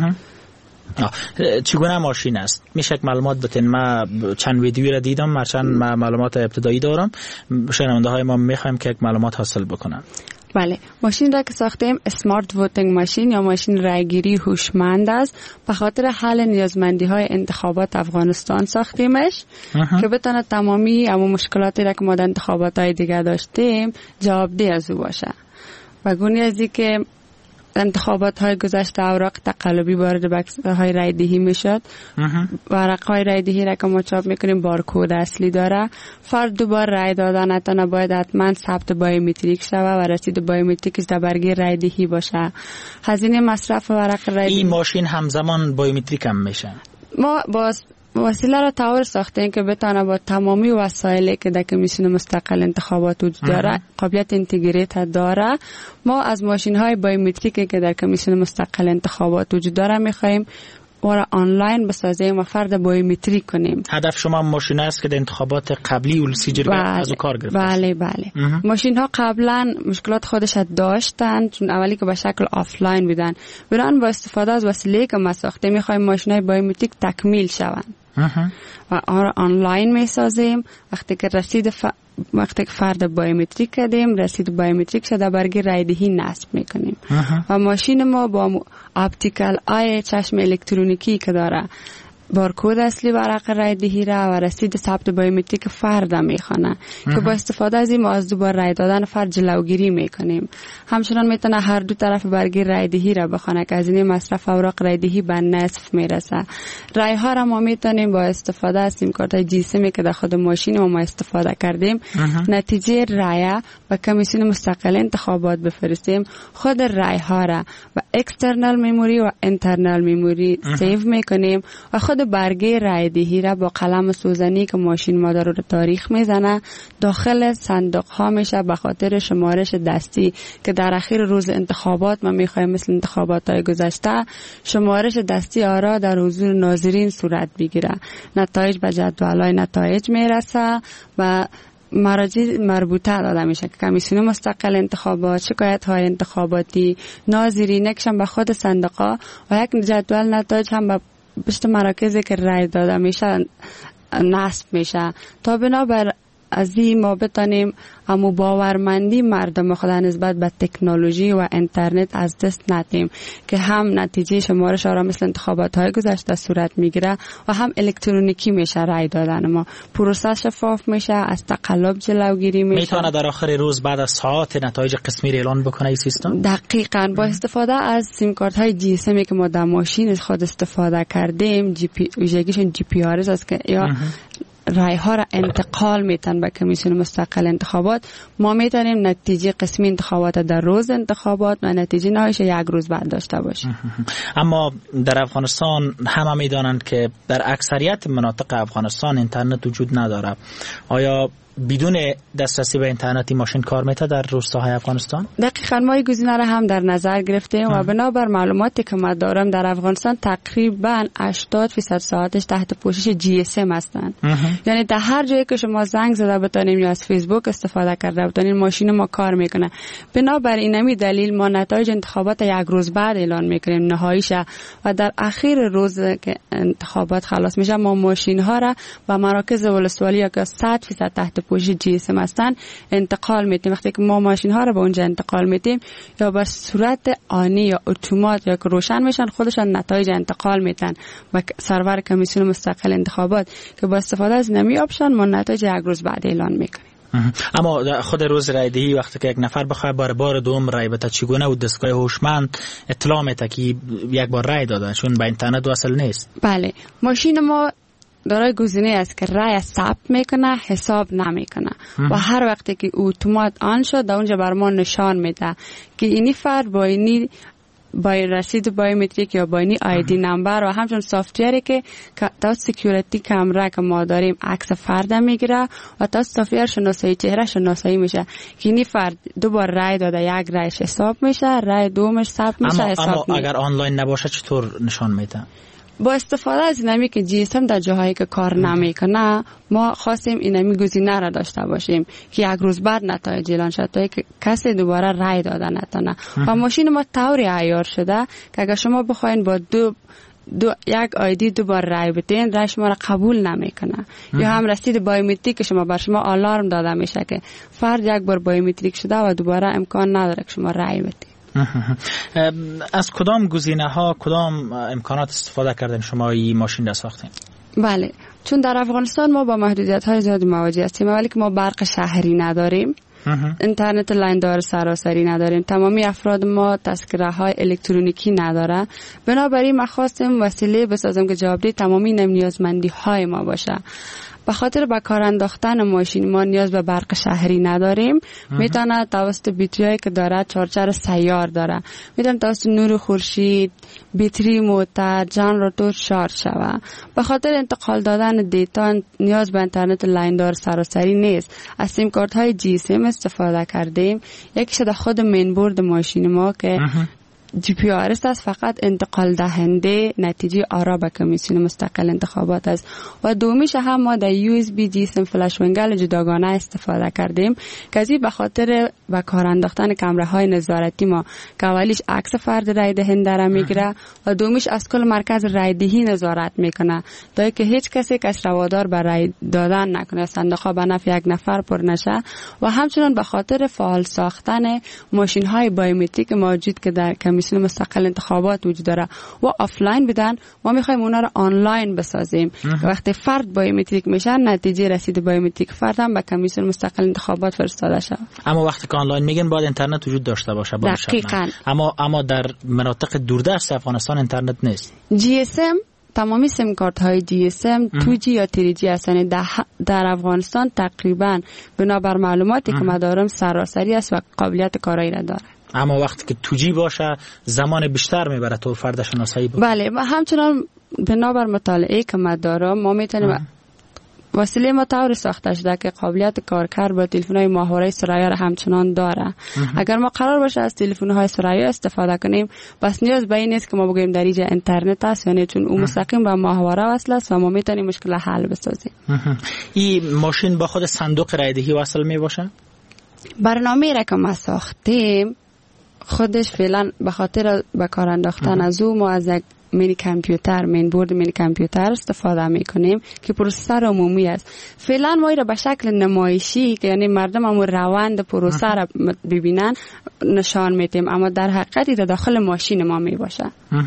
چگونه ماشین است؟ میشه یک معلومات بتین؟ من چند ویدیویی را دیدم، مرچند معلومات ابتدایی دارم، شنونده های ما میخوایم که یک معلومات حاصل بکنن. بله، ماشین را که ساختیم اسمارت ووتینگ ماشین یا ماشین رایگیری هوشمند است. به خاطر حل نیازمندی های انتخابات افغانستان ساختیمش که بتونه تمامی اما مشکلاتی را که ما در انتخابات های دیگه داشتیم جوابده از او باشه. و گونه ازی که انتخابات های گذشته اوراق تقلبی وارد بکس های رای دهی میشد. ورق های رای دهی را که ما چاپ میکنیم بارکد اصلی داره. فرد دوبار رای دادن نتونه، باید حتما ثبت بایومتریک شوه و رسید بایومتریکش در برگه رای دهی باشه. هزینه مصرف ورق رای دهی. این ماشین همزمان بایومتریک هم میشه. ما باز وسیله را طور ساختیم که بتونه با تمامی وسایلی که در کمیسیون مستقل انتخابات وجود داره قابلیت اینتگریت داره. ما از ماشین های بایومتریکی که در کمیسیون مستقل انتخابات وجود داره میخوایم و آنلاین بسازیم و فرد بایومتریک کنیم. هدف شما ماشین است که در انتخابات قبلی ولسی جرگه از او کار گرفته؟ بله بله. ماشین ها قبلا مشکلات خودش داشتن، چون اولی که به شکل آفلاین بودن. بران با استفاده از وسیله که ما ساختیم میخوایم ماشین های بایومتریک تکمیل شوند و آنلاین میسازیم. وقتی که وقتی که فرد بایومتریک کردیم، رسید بایومتریک شده برگه رای دهی نصب میکنیم و ماشین ما با اپتیکل آی چشم الکترونیکی که داره بارکد اصلی ورق رای دهی را و رسید ثبت بایومتریک فرد میخونه که با استفاده از این ما از دوباره رای دادن فرد جلوگیری میکنیم. همچنان میتونه هر دو طرف برگه رای دهی را بخونه که از این مصرف اوراق رای دهی به نصف میرسه. رای ها را ما میتونیم با استفاده از سیم کارت جی سیمی که در خود ماشین ما استفاده کردیم نتیجه رای به کمیسیون مستقل انتخابات بفرستیم. خود رای ها را و اکسترنال میموری و اینترنال میموری سیو میکنیم و خود برگه رای دهی را با قلم سوزنی که ماشین ما رو تاریخ میزنه داخل صندوق ها میشه به خاطر شمارش دستی که در اخیر روز انتخابات ما میخوایم مثل انتخابات های گذشته شمارش دستی آرا در حضور ناظرین صورت بگیره. نتایج به جدولای نتایج میرسه و مراجع مربوطه داده میشه که کمیسیون مستقل انتخابات، شکایت های انتخاباتی، ناظرینکشن به خود صندوق و یک جدول نتایج هم به بشت مراکزی که رای داده میشه نصب میشه تا بنابر از این ما بتانیم اما باورمندی مردم خود نسبت به تکنولوژی و اینترنت از دست ندیم که هم نتیجه شمارش آرا مثل انتخابات های گذشته صورت میگیره و هم الکترونیکی میشه رای دادن ما. پروسه شفاف میشه، از تقلب جلوگیری میشه. میتونه در آخر روز بعد از ساعات نتایج قسمی اعلان بکنه این سیستم؟ دقیقاً با استفاده از سیم کارت های جی اس ام که ما در ماشین خود استفاده کردیم، ویژگیشون جی پی آر است که یا رای ها را انتقال میتن به کمیسیون مستقل انتخابات. ما میتونیم نتیجه قسمی انتخابات در روز انتخابات و نتیجه نهاییش یک روز بعد داشته باشیم. اما در افغانستان همه میدانند که در اکثریت مناطق افغانستان اینترنت وجود نداره. آیا بدون دسترسی به اینترنتی ماشین کار میته در روستاهای افغانستان؟ دقیقاً ما این گزینه را هم در نظر گرفتیم و بنابر معلوماتی که ما دارم در افغانستان تقریبا 80% ساعتش تحت پوشش جی اس ام هستند. یعنی در هر جایی که شما زنگ زده بتونیم یا از فیسبوک استفاده کرده بتونیم ماشین ما کار میکنه. بنابر اینمی دلیل ما نتایج انتخابات یک روز بعد اعلان میکنیم نهاییشه و در اخیر روز که انتخابات خلاص میشه ما ماشین ها را به مراکز ولسوالی یا که 100% تحت پوشش جی اس ام هستن انتقال میتیم. وقتی که ما ماشین ها رو به اونجا انتقال میتیم یا به صورت آنی یا اتومات یا که روشن میشن خودشان نتایج انتقال میتن و سرور کمیسیون مستقل انتخابات که با استفاده از نمی آپشن ما نتایج یک روز بعد اعلان میکنیم. اما خود روز رای دهی وقتی که یک نفر بخواد بار دوم رای بده چگونه و دستگاه هوشمند اطلاع میده که یک بار رای داده چون به اینترنت وصل نیست؟ بله، ماشین ما دارای گزینه است که رای ثبت میکنه حساب نمیکنه و هر وقتی که اتومات آن شد در اونجا بر ما نشان میده که اینی فرد با اینی با رسید بایومتریک یا با آیدی نمبر و همچنین سافتوری که تا سکیوریتی کامرا که ما داریم عکس فرد میگیره و تا سافتور شناسایی چهره شناسایی میشه که این فرد دوبار رای داده، یک رایش حساب میشه، رای دومش ثبت میشه. اما اگر آنلاین نباشه چطور نشان میده؟ با استفاده از اینمی که جی اس ام در جاهایی که کار نمیکنه ما خواستیم اینمی گزینه را داشته باشیم که یک روز بعد نتایج اعلان شد تا که کسی دوباره رای داده نتونه. و ماشین ما طوری عیار شده که اگر شما بخواین با یک آیدی دوبار رای بدین، رای شما را قبول نمیکنه. یا هم رسید بایومتریک که شما بر شما آلارم داده میشه که فرد یک بار بایومتریک شده و دوباره امکان نداره که شما رای بدین. از کدام گزینه ها، کدام امکانات استفاده کردین شما این ماشین را ساختین؟ بله، چون در افغانستان ما با محدودیت های زیادی مواجه هستیم. اولی که ما برق شهری نداریم، اینترنت لاین دار سراسری نداریم، تمامی افراد ما تذکره های الکترونیکی نداره. بنابراین ما خواستیم وسیله بسازیم که جوابده تمامی نیازمندی های ما باشه. به خاطر به کار انداختن ماشین ما نیاز به برق شهری نداریم. میتونه توسط بیتریایی که داره چارچر سیار داره، میتونه توسط نور خورشید، بیتری موتور، جنراتور شارژ شوه. به خاطر انتقال دادن دیتا نیاز به اینترنت لاین دار سراسری نیست. از سیم کارت های جی اس ام استفاده کردیم. یکیش در خود مین بورد ماشین ما که جی پی آر است، فقط انتقال دهنده نتیجه آرا به کمیسیون مستقل انتخابات است. و دومیش هم ما در یو اس بی جی اس ام فلش ونگل جداگانه استفاده کردیم که ازی به خاطر به کار انداختن کامراهای نظارتی ما که اولیش عکس فرد رای دهنده را میگیره و دومیش از کل مرکز رای دهی نظارت میکنه تا که هیچ کسی کس روادار به رای دادن نکنه، صندوق ها به نفع یک نفر پر نشه. و همچنین به خاطر فعال ساختن ماشین های بایومتریک موجود که در کمیسیون مستقل انتخابات وجود داره و آفلاین بدن، ما میخوایم اونا رو آنلاین بسازیم. وقتی فرد بایومتریک میشه، نتیجه رسید بایومتریک فرد هم به کمیسیون مستقل انتخابات فرستاده شود. اما وقتی که آنلاین میگن باید اینترنت وجود داشته باشه. دقیقاً. اما در مناطق دوردست افغانستان اینترنت نیست. جی اس ام تمامی سیم کارت های جی اس ام 2G یا 3G هستند. در افغانستان تقریبا بنابر معلوماتی که ما دارم سراسری است و قابلیت کارایی را داره. اما وقتی که 2G باشه زمان بیشتر میبره تو فرد شناسایی بکنه. بله، و همچنان بنابر مطالعه که ما دارم ما میتونیم وسیله ما طور ساخته شده که قابلیت کارکرد با تلفن‌های ماهواره ثریا را همچنان داره. اگر ما قرار باشه از تلفن‌های ثریا استفاده کنیم، بس نیاز به این نیست که ما بگیم در اینجا اینترنت است، یعنی چون اون مستقیم با ماهواره وصل است و ما میتونیم مشکل حل بسازیم. این ماشین با خود صندوق رایدهی وصل می باشه؟ برنامه را که ما ساختیم خودش فعلا به خاطر به کار انداختن از او ما از یک مینی کامپیوتر، مین بورد مینی کامپیوتر استفاده میکنیم که پروسه عمومی است. فعلا ما را به شکل نمایشی که یعنی مردم هم روند پروسه را ببینن نشان میدیم، اما در حقیقت در داخل ماشین ما می باشه.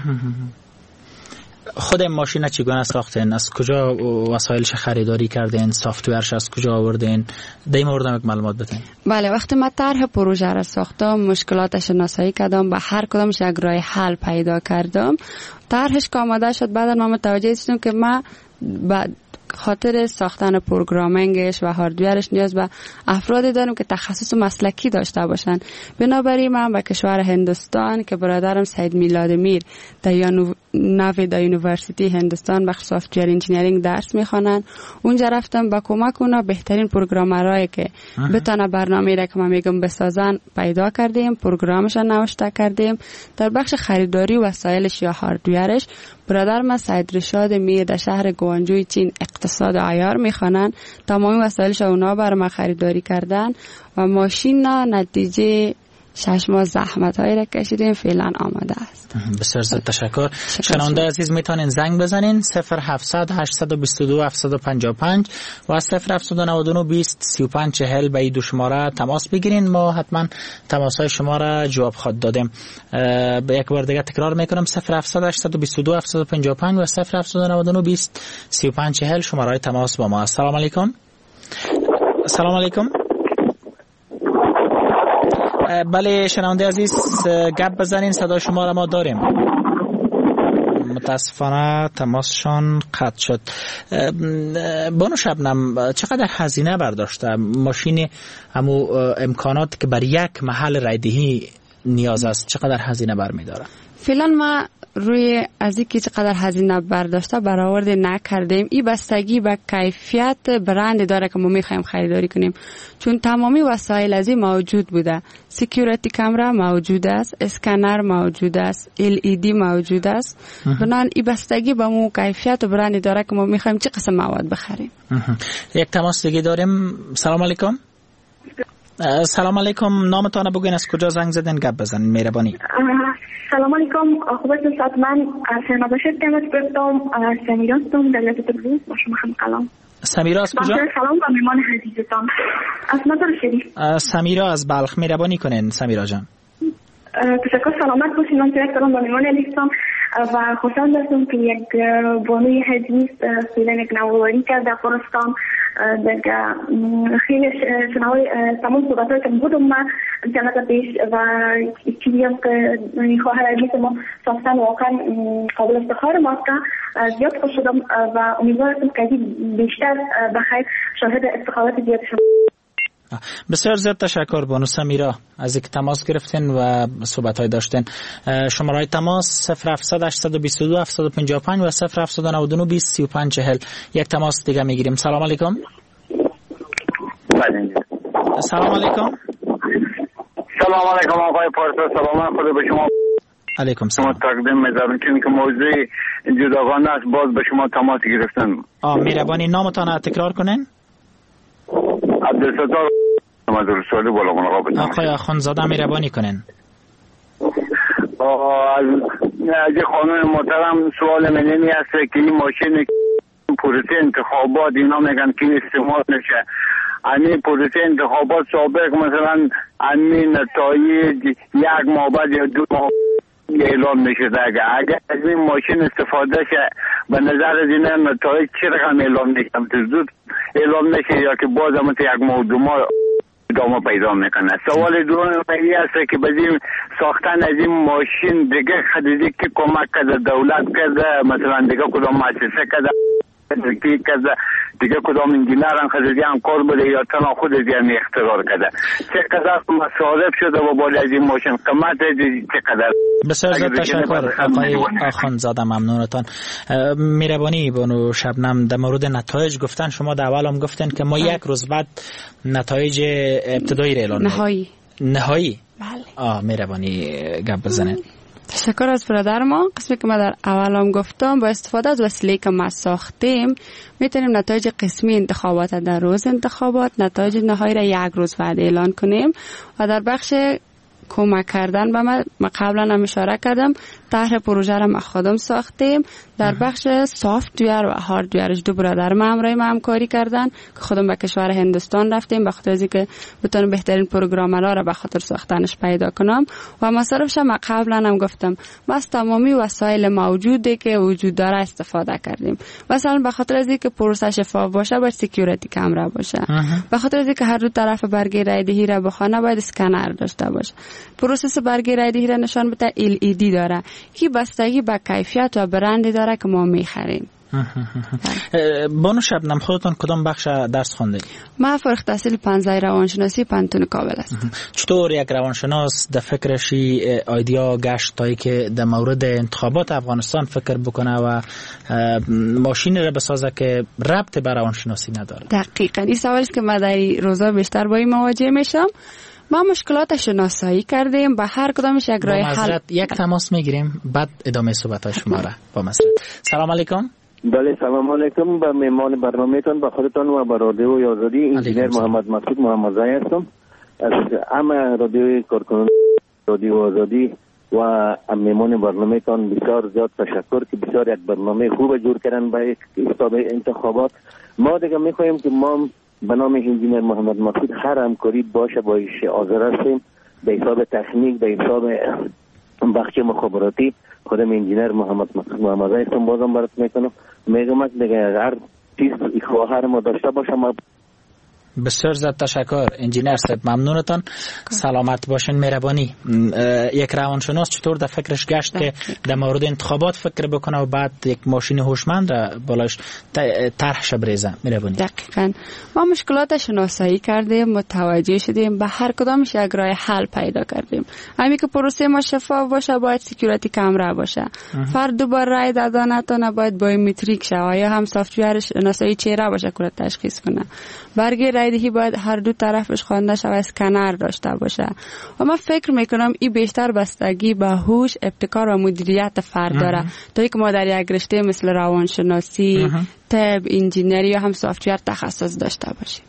خود ماشین چگونه ساختین؟ از کجا وسایلش خریداری کردین؟ سافتورش از کجا آوردین؟ در این مورد هم معلومات بدین. بله، وقتی من طرح پروژه را ساختم مشکلاتش شناسایی کردم، به هر کدامش یک راه حل پیدا کردم. طرحش که آماده شد بعد ما متوجه شدم که ما خاطر ساختن پروگرامینگش و هاردویرش نیاز به افرادی داریم که تخصص مسلکی داشته باشن. بنابراین من به کشور هندوستان که برادرم سید میلاد میر در در یونیورسیتی هندوستان بخش سافتویر انجینیرینگ درس میخوانن، اونجا رفتم با کمک اونا بهترین پروگرامرایی که بتونه برنامه‌ای را که ما میگم بسازن پیدا کردیم، پروگرامش را نوشته کردیم. در بخش خریداری وسایلش یا هاردویرش برادرم سید رشاد میر در شهر گوانجوی چین اقتصاد عیار میخوانن، تمامی وسایلش اونا برای ما خریداری کردن و ماشین نتیجه 6 ماه زحمت هایی را کشیدیم، فعلا آماده است. بسیار زیاد تشکر. شنونده عزیز میتونین زنگ بزنین 0700 822 755 و 0799 20 35 40 به این دو شماره تماس بگیرین. ما حتما تماس های شما را جواب خواهد دادیم. به یک بار دیگه تکرار میکنم 0700 822 755 و 0799 20 35 40 شماره های تماس با ما. السلام علیکم. السلام علیکم. بله شنونده عزیز گپ بزنین، صدای شما را ما داریم. متاسفانه تماسشان قطع شد. بانو شبنم چقدر هزینه برداشته ماشین همو امکانات که بر یک محل رایدهی نیاز است چقدر هزینه برمی‌داره؟ فعلا ما روی از اینکه چقدر هزینه برداشته برآورده نکردیم. این بستگی به کیفیت برند داره که ما میخوایم خریداری کنیم، چون تمامی وسایل از این موجود بوده. سکیوریتی کامرا موجود است، اسکنر موجود است، LED موجود است. بنابراین این بستگی به مو کیفیت و برند داره که ما میخوایم چه قسم مواد بخریم. یک تماس دیگه داریم. سلام علیکم. سلام علیکم، نامتان بگوین، از کجا زنگ زدین، گپ بزنین مهربانی. سلام علیکم، خوب است استاد. من شنونده کمت گفتم سمیرا هستم در ولایت تبریز با شما هم کلام. سمیرا از کجا؟ سلام و مهمان عزیزتان از مزار شریف. سمیرا از بلخ، مهربانی کنین سمیرا جان. تشکر، سلامت باشین. من تشکر با مهمان عزیزتان و خوشحال هستم که یک بانوی حدیث فعلا یک نوآوری کرد در افغانستان. دیگه خیلی شنوای تمام صحبت‌هایی که بودم من جنت پیش و چیزی هم که خواهر عزیز ما ساختن واقعا قابل افتخار ماست که زیاد خوش شدم و امیدوارم که بیشتر بخیر شاهد افتخارات زیاد شد. بسیار زیاد تشکر بانو سمیرا از اینکه تماس گرفتین و صحبت‌های داشتین. شماره تماس 0700 822 755 و 0799 20 35 40. یک تماس دیگه میگیریم. سلام علیکم. سلام علیکم. سلام علیکم آقای پارسا، سلام خدا به شما. علیکم سلام. تقدیم می‌ذارم که موضوع جداگانه است، باز به شما تماس گرفتم. مهربانی نامتان تکرار کنین. عبدالستار مدرسالی بالا ملاقات. آقای آخوندزاده مهربانی کنین. از خانم محترم سوال من این است که این ماشین پروسه انتخابات اینا میگن که استعمال نشه. همین پروسه انتخابات سابق مثلا همین نتایج یک ماه بعد یا 2 ماه اعلام میشه. اگر از این ماشین استفاده شه به نظر از این نتایج چه رقم اعلام میشه؟ زود اعلام نشه یا که باز هم یک ماه 2 ماه ادامه پیدا میکنه؟ سوال دوم این است که بدیم ساختن از این ماشین دیگه خریدی که کمک کرده دولت کرده، مثلا دیگه کدام مؤسسه کرده دیگه کدام انجینر هم خریدی هم کار بوده یا تنها خود دیگه اختراع کرده؟ چقدر مصارف شده و بالا از این ماشین قیمت چقدر؟ بسیار زیاد تشکر آقای آخوندزاده، ممنونتان. مهربانی بانو شبنم در مورد نتایج گفتن، شما در اول هم گفتن که ما یک روز بعد نتایج ابتدایی را اعلان نهایی. بله. مهربانی گپ بزنید. تشکر از برادر ما. قسمی که ما در اول هم گفتم با استفاده از وسیله که ما ساختیم میتونیم نتایج قسمی انتخابات در روز انتخابات، نتایج نهایی را یک روز بعد اعلان کنیم. و در بخش کمک کردن به ما قبلا هم اشاره کردم، طرح پروژه را ما خودم ساختیم. در بخش سافت‌ویر و هاردویرش 2 برادر ما همراه ما همکاری کردن که خودم به کشور هندوستان رفتیم به خاطر اینکه بتونم بهترین پروگرامرها را به خاطر ساختنش پیدا کنم. و مصارفش ما قبلا هم گفتم ما از تمامی وسایل موجودی که وجود داره استفاده کردیم. مثلا به خاطر اینکه پروسه شفاف باشه باید سکیوریتی کامرا باشه. به خاطر اینکه هر دو طرف برگه رایدهی را بخونه باید اسکنر داشته باشه. پروسس برگه رایدهی را نشان بده LED داره که بستگی به کیفیت و برند داره که ما میخریم. بانو شبنم خودتون کدام بخش درس خوندید؟ ما فارغ التحصیل 15 روانشناسی پانتون کابل است. چطور یک روانشناس در فکرش ایدیا گشت تا که در مورد انتخابات افغانستان فکر بکنه و ماشین را بسازه که ربط به روانشناسی نداره؟ دقیقاً این سوالی است که من در روزا بیشتر با این مواجه میشم. ما مشکلات شناسایی کردیم، به هر کدامش یک راه حل. یک تماس میگیریم بعد ادامه صحبت شما را با مسئله. سلام علیکم. بله سلام علیکم به مهمان برنامه‌تان، به خودتان و به رادیو آزادی. انجینر محمد مسعود محمدزی هستم از همه رادیوی کارکنان رادیو آزادی و مهمان برنامه‌تان بسیار زیاد تشکر که بسیار یک برنامه خوب جور کردن به حساب انتخابات. ما دیگه می‌خوایم که ما به نام انجینر محمد مسعود هر همکاری باشه با ایش حاضر هستیم به حساب تکنیک، به حساب بخش مخابراتی. خودم انجینر محمد مسعود محمدزی هستم. بازم برات میکنم میگم دیگه هر چیز خواهر ما داشته باشه ما بسیار زیاد تشکر انجینر صاحب، ممنونتان. سلامت باشین، مهربانی. یک روانشناس چطور در فکرش گشت که در مورد انتخابات فکر بکنه و بعد یک ماشین هوشمند را بالاش طرحش بریزه؟ مهربانی. دقیقاً ما مشکلات شناسایی کردیم، متوجه شدیم، به هر کدامش یک راه حل پیدا کردیم. همین که پروسه ما شفاف باشه، باید سکیوریتی کامرا باشه. فرد دوباره رای دادن نتونه، باید بایومتریک شه، یا هم سافت‌ور شناسایی چهره باشه که تشخیص کنه. برگه رایدهی باید هر دو طرفش خوانده شود، اسکنر داشته باشه. و من فکر میکنم این بیشتر بستگی به هوش، ابتکار و مدیریت فرد داره تا اینکه ما در یک رشته مثل روانشناسی، طب، انجینری یا هم سافت‌ور تخصص داشته باشیم.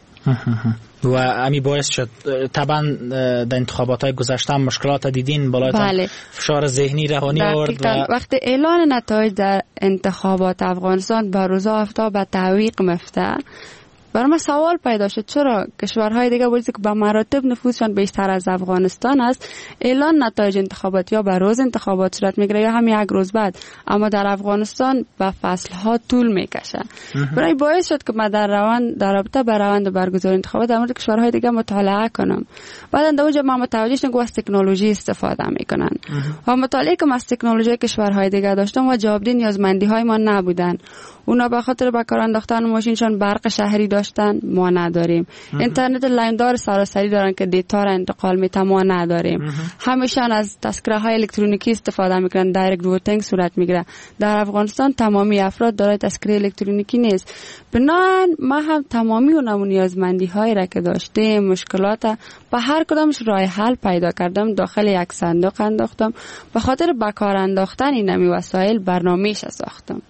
و امی باعث شد طبعا در انتخابات های گذشته مشکلات دیدین بالای فشار ذهنی روانی آورد. وقتی اعلان نتایج در انتخابات افغانستان به روزا افتاد به تعویق مفته، برای من سوال پیدا شد چرا کشورهای دیگه ولی که به مراتب نفوذشان بیشتر از افغانستان است، اعلان نتایج انتخابات یا به روز انتخابات صورت میگیره یا هم یک روز بعد، اما در افغانستان به فصلها طول میکشه. برای باعث شد که من در رابطه با روند برگزاری انتخابات در مورد کشورهای دیگه مطالعه کنم. بعد در اونجا من متوجه شدم که از تکنولوژی استفاده میکنن و مطالعه که از تکنولوژی کشورهای دیگه داشتم و جوابدهی نیازمندی های ما نبودن. اونا به خاطر به کار انداختن ماشینشان برق شهری داشتن، ما نداریم. اینترنت لاین‌دار سراسری دارن که دیتا را انتقال میتن، ما نداریم. همیشان از تذکره های الکترونیکی استفاده میکنن، دایرکت ووتینگ صورت میگیره. در افغانستان تمامی افراد دارای تذکره الکترونیکی نیست. بنابراین ما هم تمامی اون نیازمندی های را که داشتیم، مشکلات به هر کدامش راه حل پیدا کردم، داخل یک صندوق انداختم. به خاطر به کار انداختن این وسایل برنامه‌اش ساختم.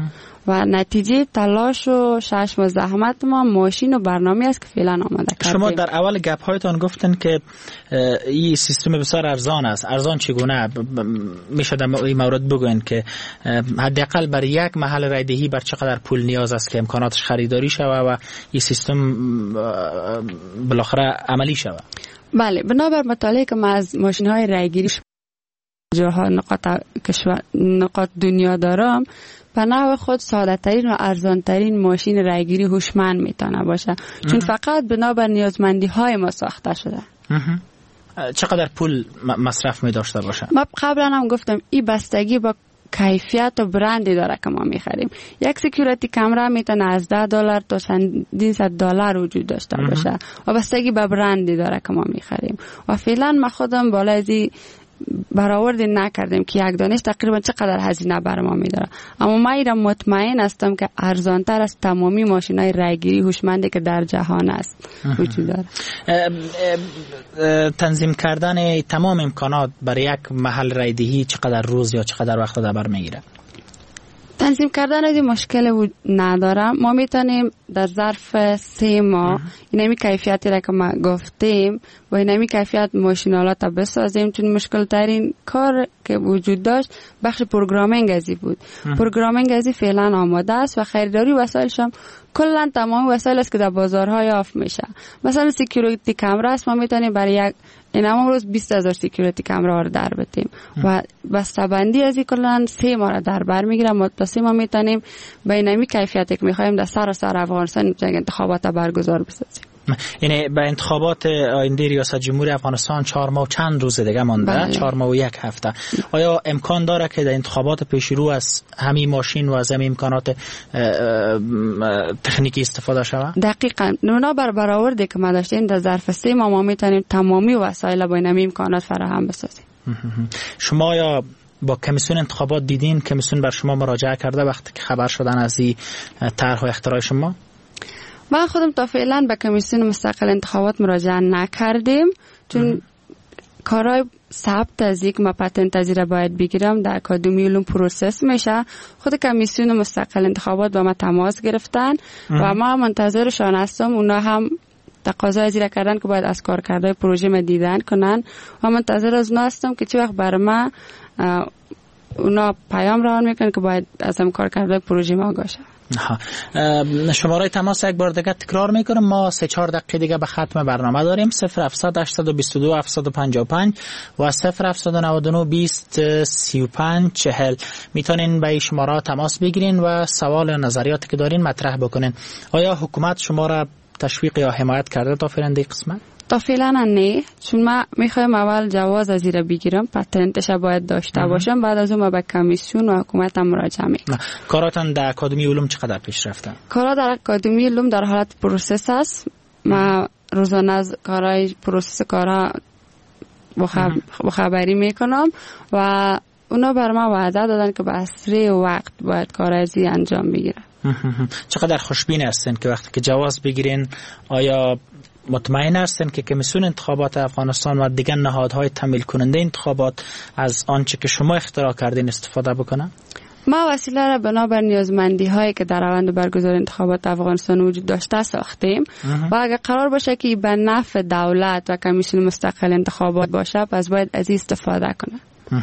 و نتیجه تلاش و 6 ماه زحمت ما ماشین و برنامه است که فعلا آماده کردیم. شما در اول گپ هایتان گفتن که این سیستم بسیار ارزان است. ارزان چگونه میشه در این مورد بگوین که حداقل برای یک محل رایدهی بر چقدر پول نیاز است که امکاناتش خریداری شود و این سیستم بالاخره عملی شود؟ بله، بنابر مطالعه که ما از ماشین های رایگیری جاها نقاط دنیا دارم، به نوع خود ساده ترین و ارزان ترین ماشین رایگیری هوشمند میتونه باشه، چون فقط بنابر نیازمندی های ما ساخته شده. چقدر پول مصرف می داشته باشه؟ ما قبلا هم گفتم این بستگی با کیفیت و برندی داره که ما میخریم. یک سکیوریتی کامرا میتونه از $10 تا چندین صد دلار وجود داشته باشه و بستگی به برندی داره که ما میخریم. و فعلا ما خودم بالا از برآورد نکردیم که یک دانش تقریبا چقدر هزینه بر ما میداره، اما ما ایران مطمئن هستم که ارزانتر از تمامی ماشینای رایگیری هوشمندی که در جهان است وجود داره. تنظیم کردن تمام امکانات برای یک محل رایدهی چقدر روز یا چقدر وقت در بر میگیره؟ تنظیم کردن از این مشکل ندارم. ما میتونیم در ظرف 3 ماه اینمی کیفیتی را که ما گفتیم با اینمی کیفیت ماشینالات بسازیم، چون مشکل ترین کار که وجود داشت بخش پروگرامینگ ازی بود. پروگرامینگ ازی فعلا آماده است و خریداری وسایلش هم کلا تمام وسایل است که در بازارها یافت میشه. مثلا سکیوریتی کامرا است، ما میتونیم برای یک این روز 20,000 سکیوریتی کامرا رو در بتیم و بسته‌بندی از این کلا 3 ماه در بر میگیره. متصل ما میتونیم به اینمی کیفیتی که میخوایم در سراسر افغانستان انتخابات برگزار بسازیم. یعنی به انتخابات آینده ریاست جمهوری افغانستان 4 ماه چند روز دیگه مانده؟ 4 ماه و 1 هفته. آیا امکان داره که در انتخابات پیش رو از همین ماشین و از همین امکانات تکنیکی استفاده شود؟ دقیقاً. نمونه برآورده که ما داشتیم در ظرف 3 ماه ما میتونیم تمامی وسایل با این امکانات فراهم بسازیم. شما یا با کمیسیون انتخابات دیدین کمیسیون بر شما مراجعه کرده وقتی که خبر شدن از این طرح و اختراع شما؟ من خودم تا فعلا به کمیسیون مستقل انتخابات مراجعه نکردیم، چون کارهای ثبت از یک ما پتنت از را باید بگیرم در اکادمی علوم پروسس میشه. خود کمیسیون مستقل انتخابات با ما تماس گرفتن و ما منتظرشان هستم. اونا هم تقاضا از را کردن که باید از کارکردهای پروژه ما دیدن کنن و منتظر از اونا هستم که چه وقت برای ما اونا پیام روان میکنن که باید از هم کارکردهای پروژه ما آگاه شد. شماره تماس یک بار دیگه تکرار میکنم. ما 3-4 دقیقه دیگه به ختم برنامه داریم. 0700 822 755 و 0799 20 35 40 میتونین به شماره تماس بگیرین و سوال و نظریاتی که دارین مطرح بکنین. آیا حکومت شما را تشویق یا حمایت کرده تا فعلا این قسمت؟ تا فعلا نه، چون ما میخوایم اول جواز از زیر بگیرم، پتنتش باید داشته باشم، بعد از اون ما به کمیسیون و حکومت هم مراجعه میکنم. کاراتان در اکادمی علوم چقدر پیش رفته؟ کارا در اکادمی علوم در حالت پروسس است. ما روزانه از کارهای پروسس کارا خبری میکنم و اونا بر ما وعده دادن که به اسرع وقت باید کارازی انجام بگیره. چقدر خوشبین هستین که وقتی که جواز بگیرین، آیا مطمئن هستین که کمیسیون انتخابات افغانستان و دیگر نهادهای تمویل کننده انتخابات از آنچه که شما اختراع کردین استفاده بکنن؟ ما وسیله را بنابر نیازمندی هایی که در روند برگزاری انتخابات افغانستان وجود داشته ساختیم و اگر قرار باشه که به نفع دولت و کمیسیون مستقل انتخابات باشه، پس باید از این استفاده کنه.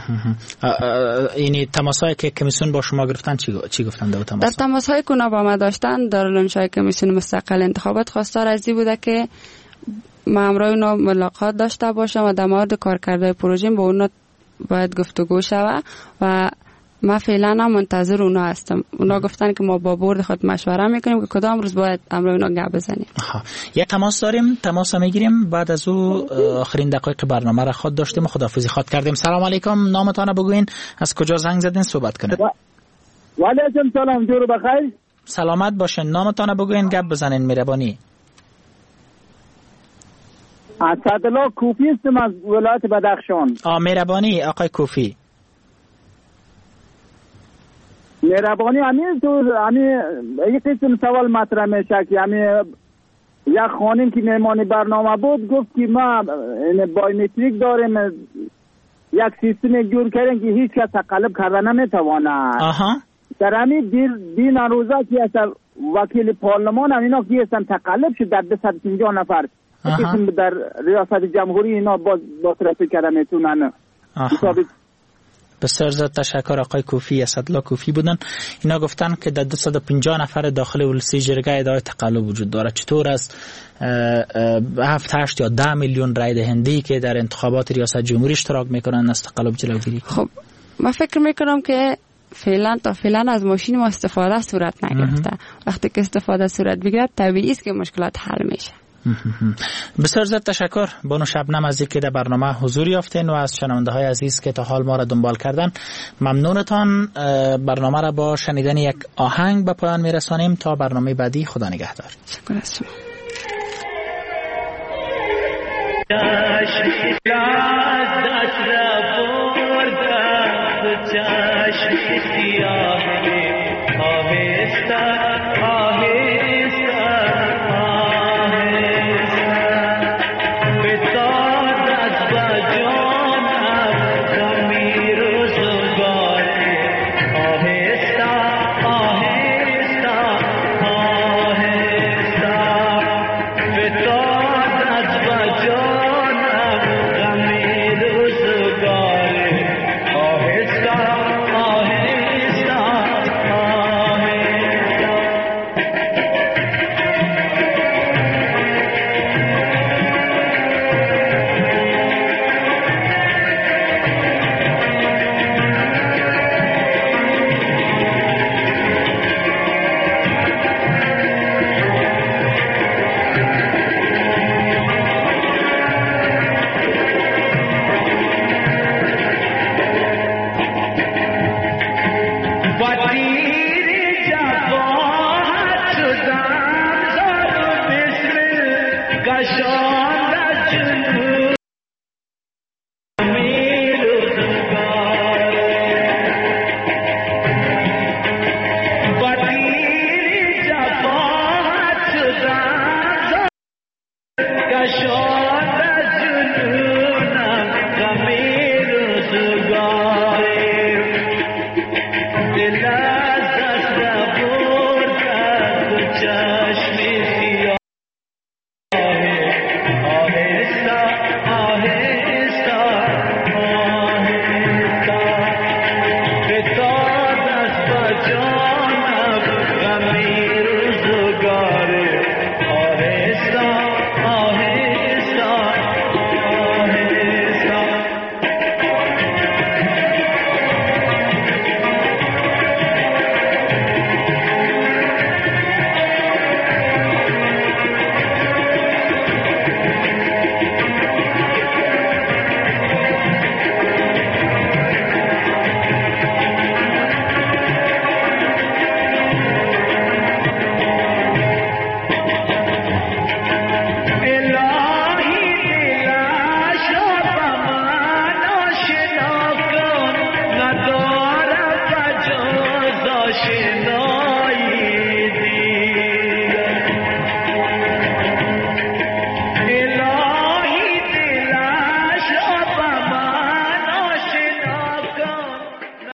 اینی تماسایی که کمیسیون با شما گرفتن چی گفتن در تماس؟ در تماس‌هایی که اونا با ما داشتن، دارالانشای کمیسیون مستقل انتخابات خواستار از این بوده که ما همراه اونا ملاقات داشته باشم و در مورد کارکردهای پروژه با اونا باید گفتگو شود و ما فعلا هم منتظر اونا هستم. اونا گفتن که ما با بورد خود مشوره میکنیم که کدام روز باید همراه اونا گپ بزنیم. یک تماس داریم، تماس میگیریم، بعد از او آخرین دقایق برنامه را خود داشتیم و خداحافظی خود کردیم. سلام علیکم، نامتان بگوین، از کجا زنگ زدین، صحبت کنید. و علیکم سلام، جور بخیر. سلامت باشین، نامتان بگوین، گپ بزنین مهربانی. اسدالله کوفی هستم از ولایت بدخشان. مهربانی آقای کوفی. مهربانی یک قسم سوال مطرح میشه که یک خانم که مهمانی برنامه بود گفت که ما بایومتریک داریم، یک سیستم جور کردیم که هیچ کس تقلب کرده نمیتوانه. در همین دین روزه که اصلا وکیل پارلمان هم اینا که اصلا تقلب شد در 250 نفر قسم در ریاست جمهوری اینا با ترافیک کرده میتونن. بسیار زیاد تشکر آقای کوفی، اسدالله کوفی بودن. اینا گفتن که در 250 نفر داخل ولسی جرگه ادعای تقلب وجود داره. چطور از 7 8 یا 10 میلیون رای دهنده‌ای که در انتخابات ریاست جمهوری اشتراک میکنن از تقلب جلوگیری کنن؟ خب من فکر میکنم که تا فعلا از ماشین ما استفاده صورت نگرفته. وقتی که استفاده صورت بگیره طبیعی است که مشکلات حل میشه. بسیار زیاد تشکر بانو شبنم از اینکه در برنامه حضور یافتین و از شنونده های عزیز که تا حال ما را دنبال کردن ممنونتان. برنامه را با شنیدن یک آهنگ به پایان میرسانیم تا برنامه بعدی. خدا نگهدار. شکر از شما. چشم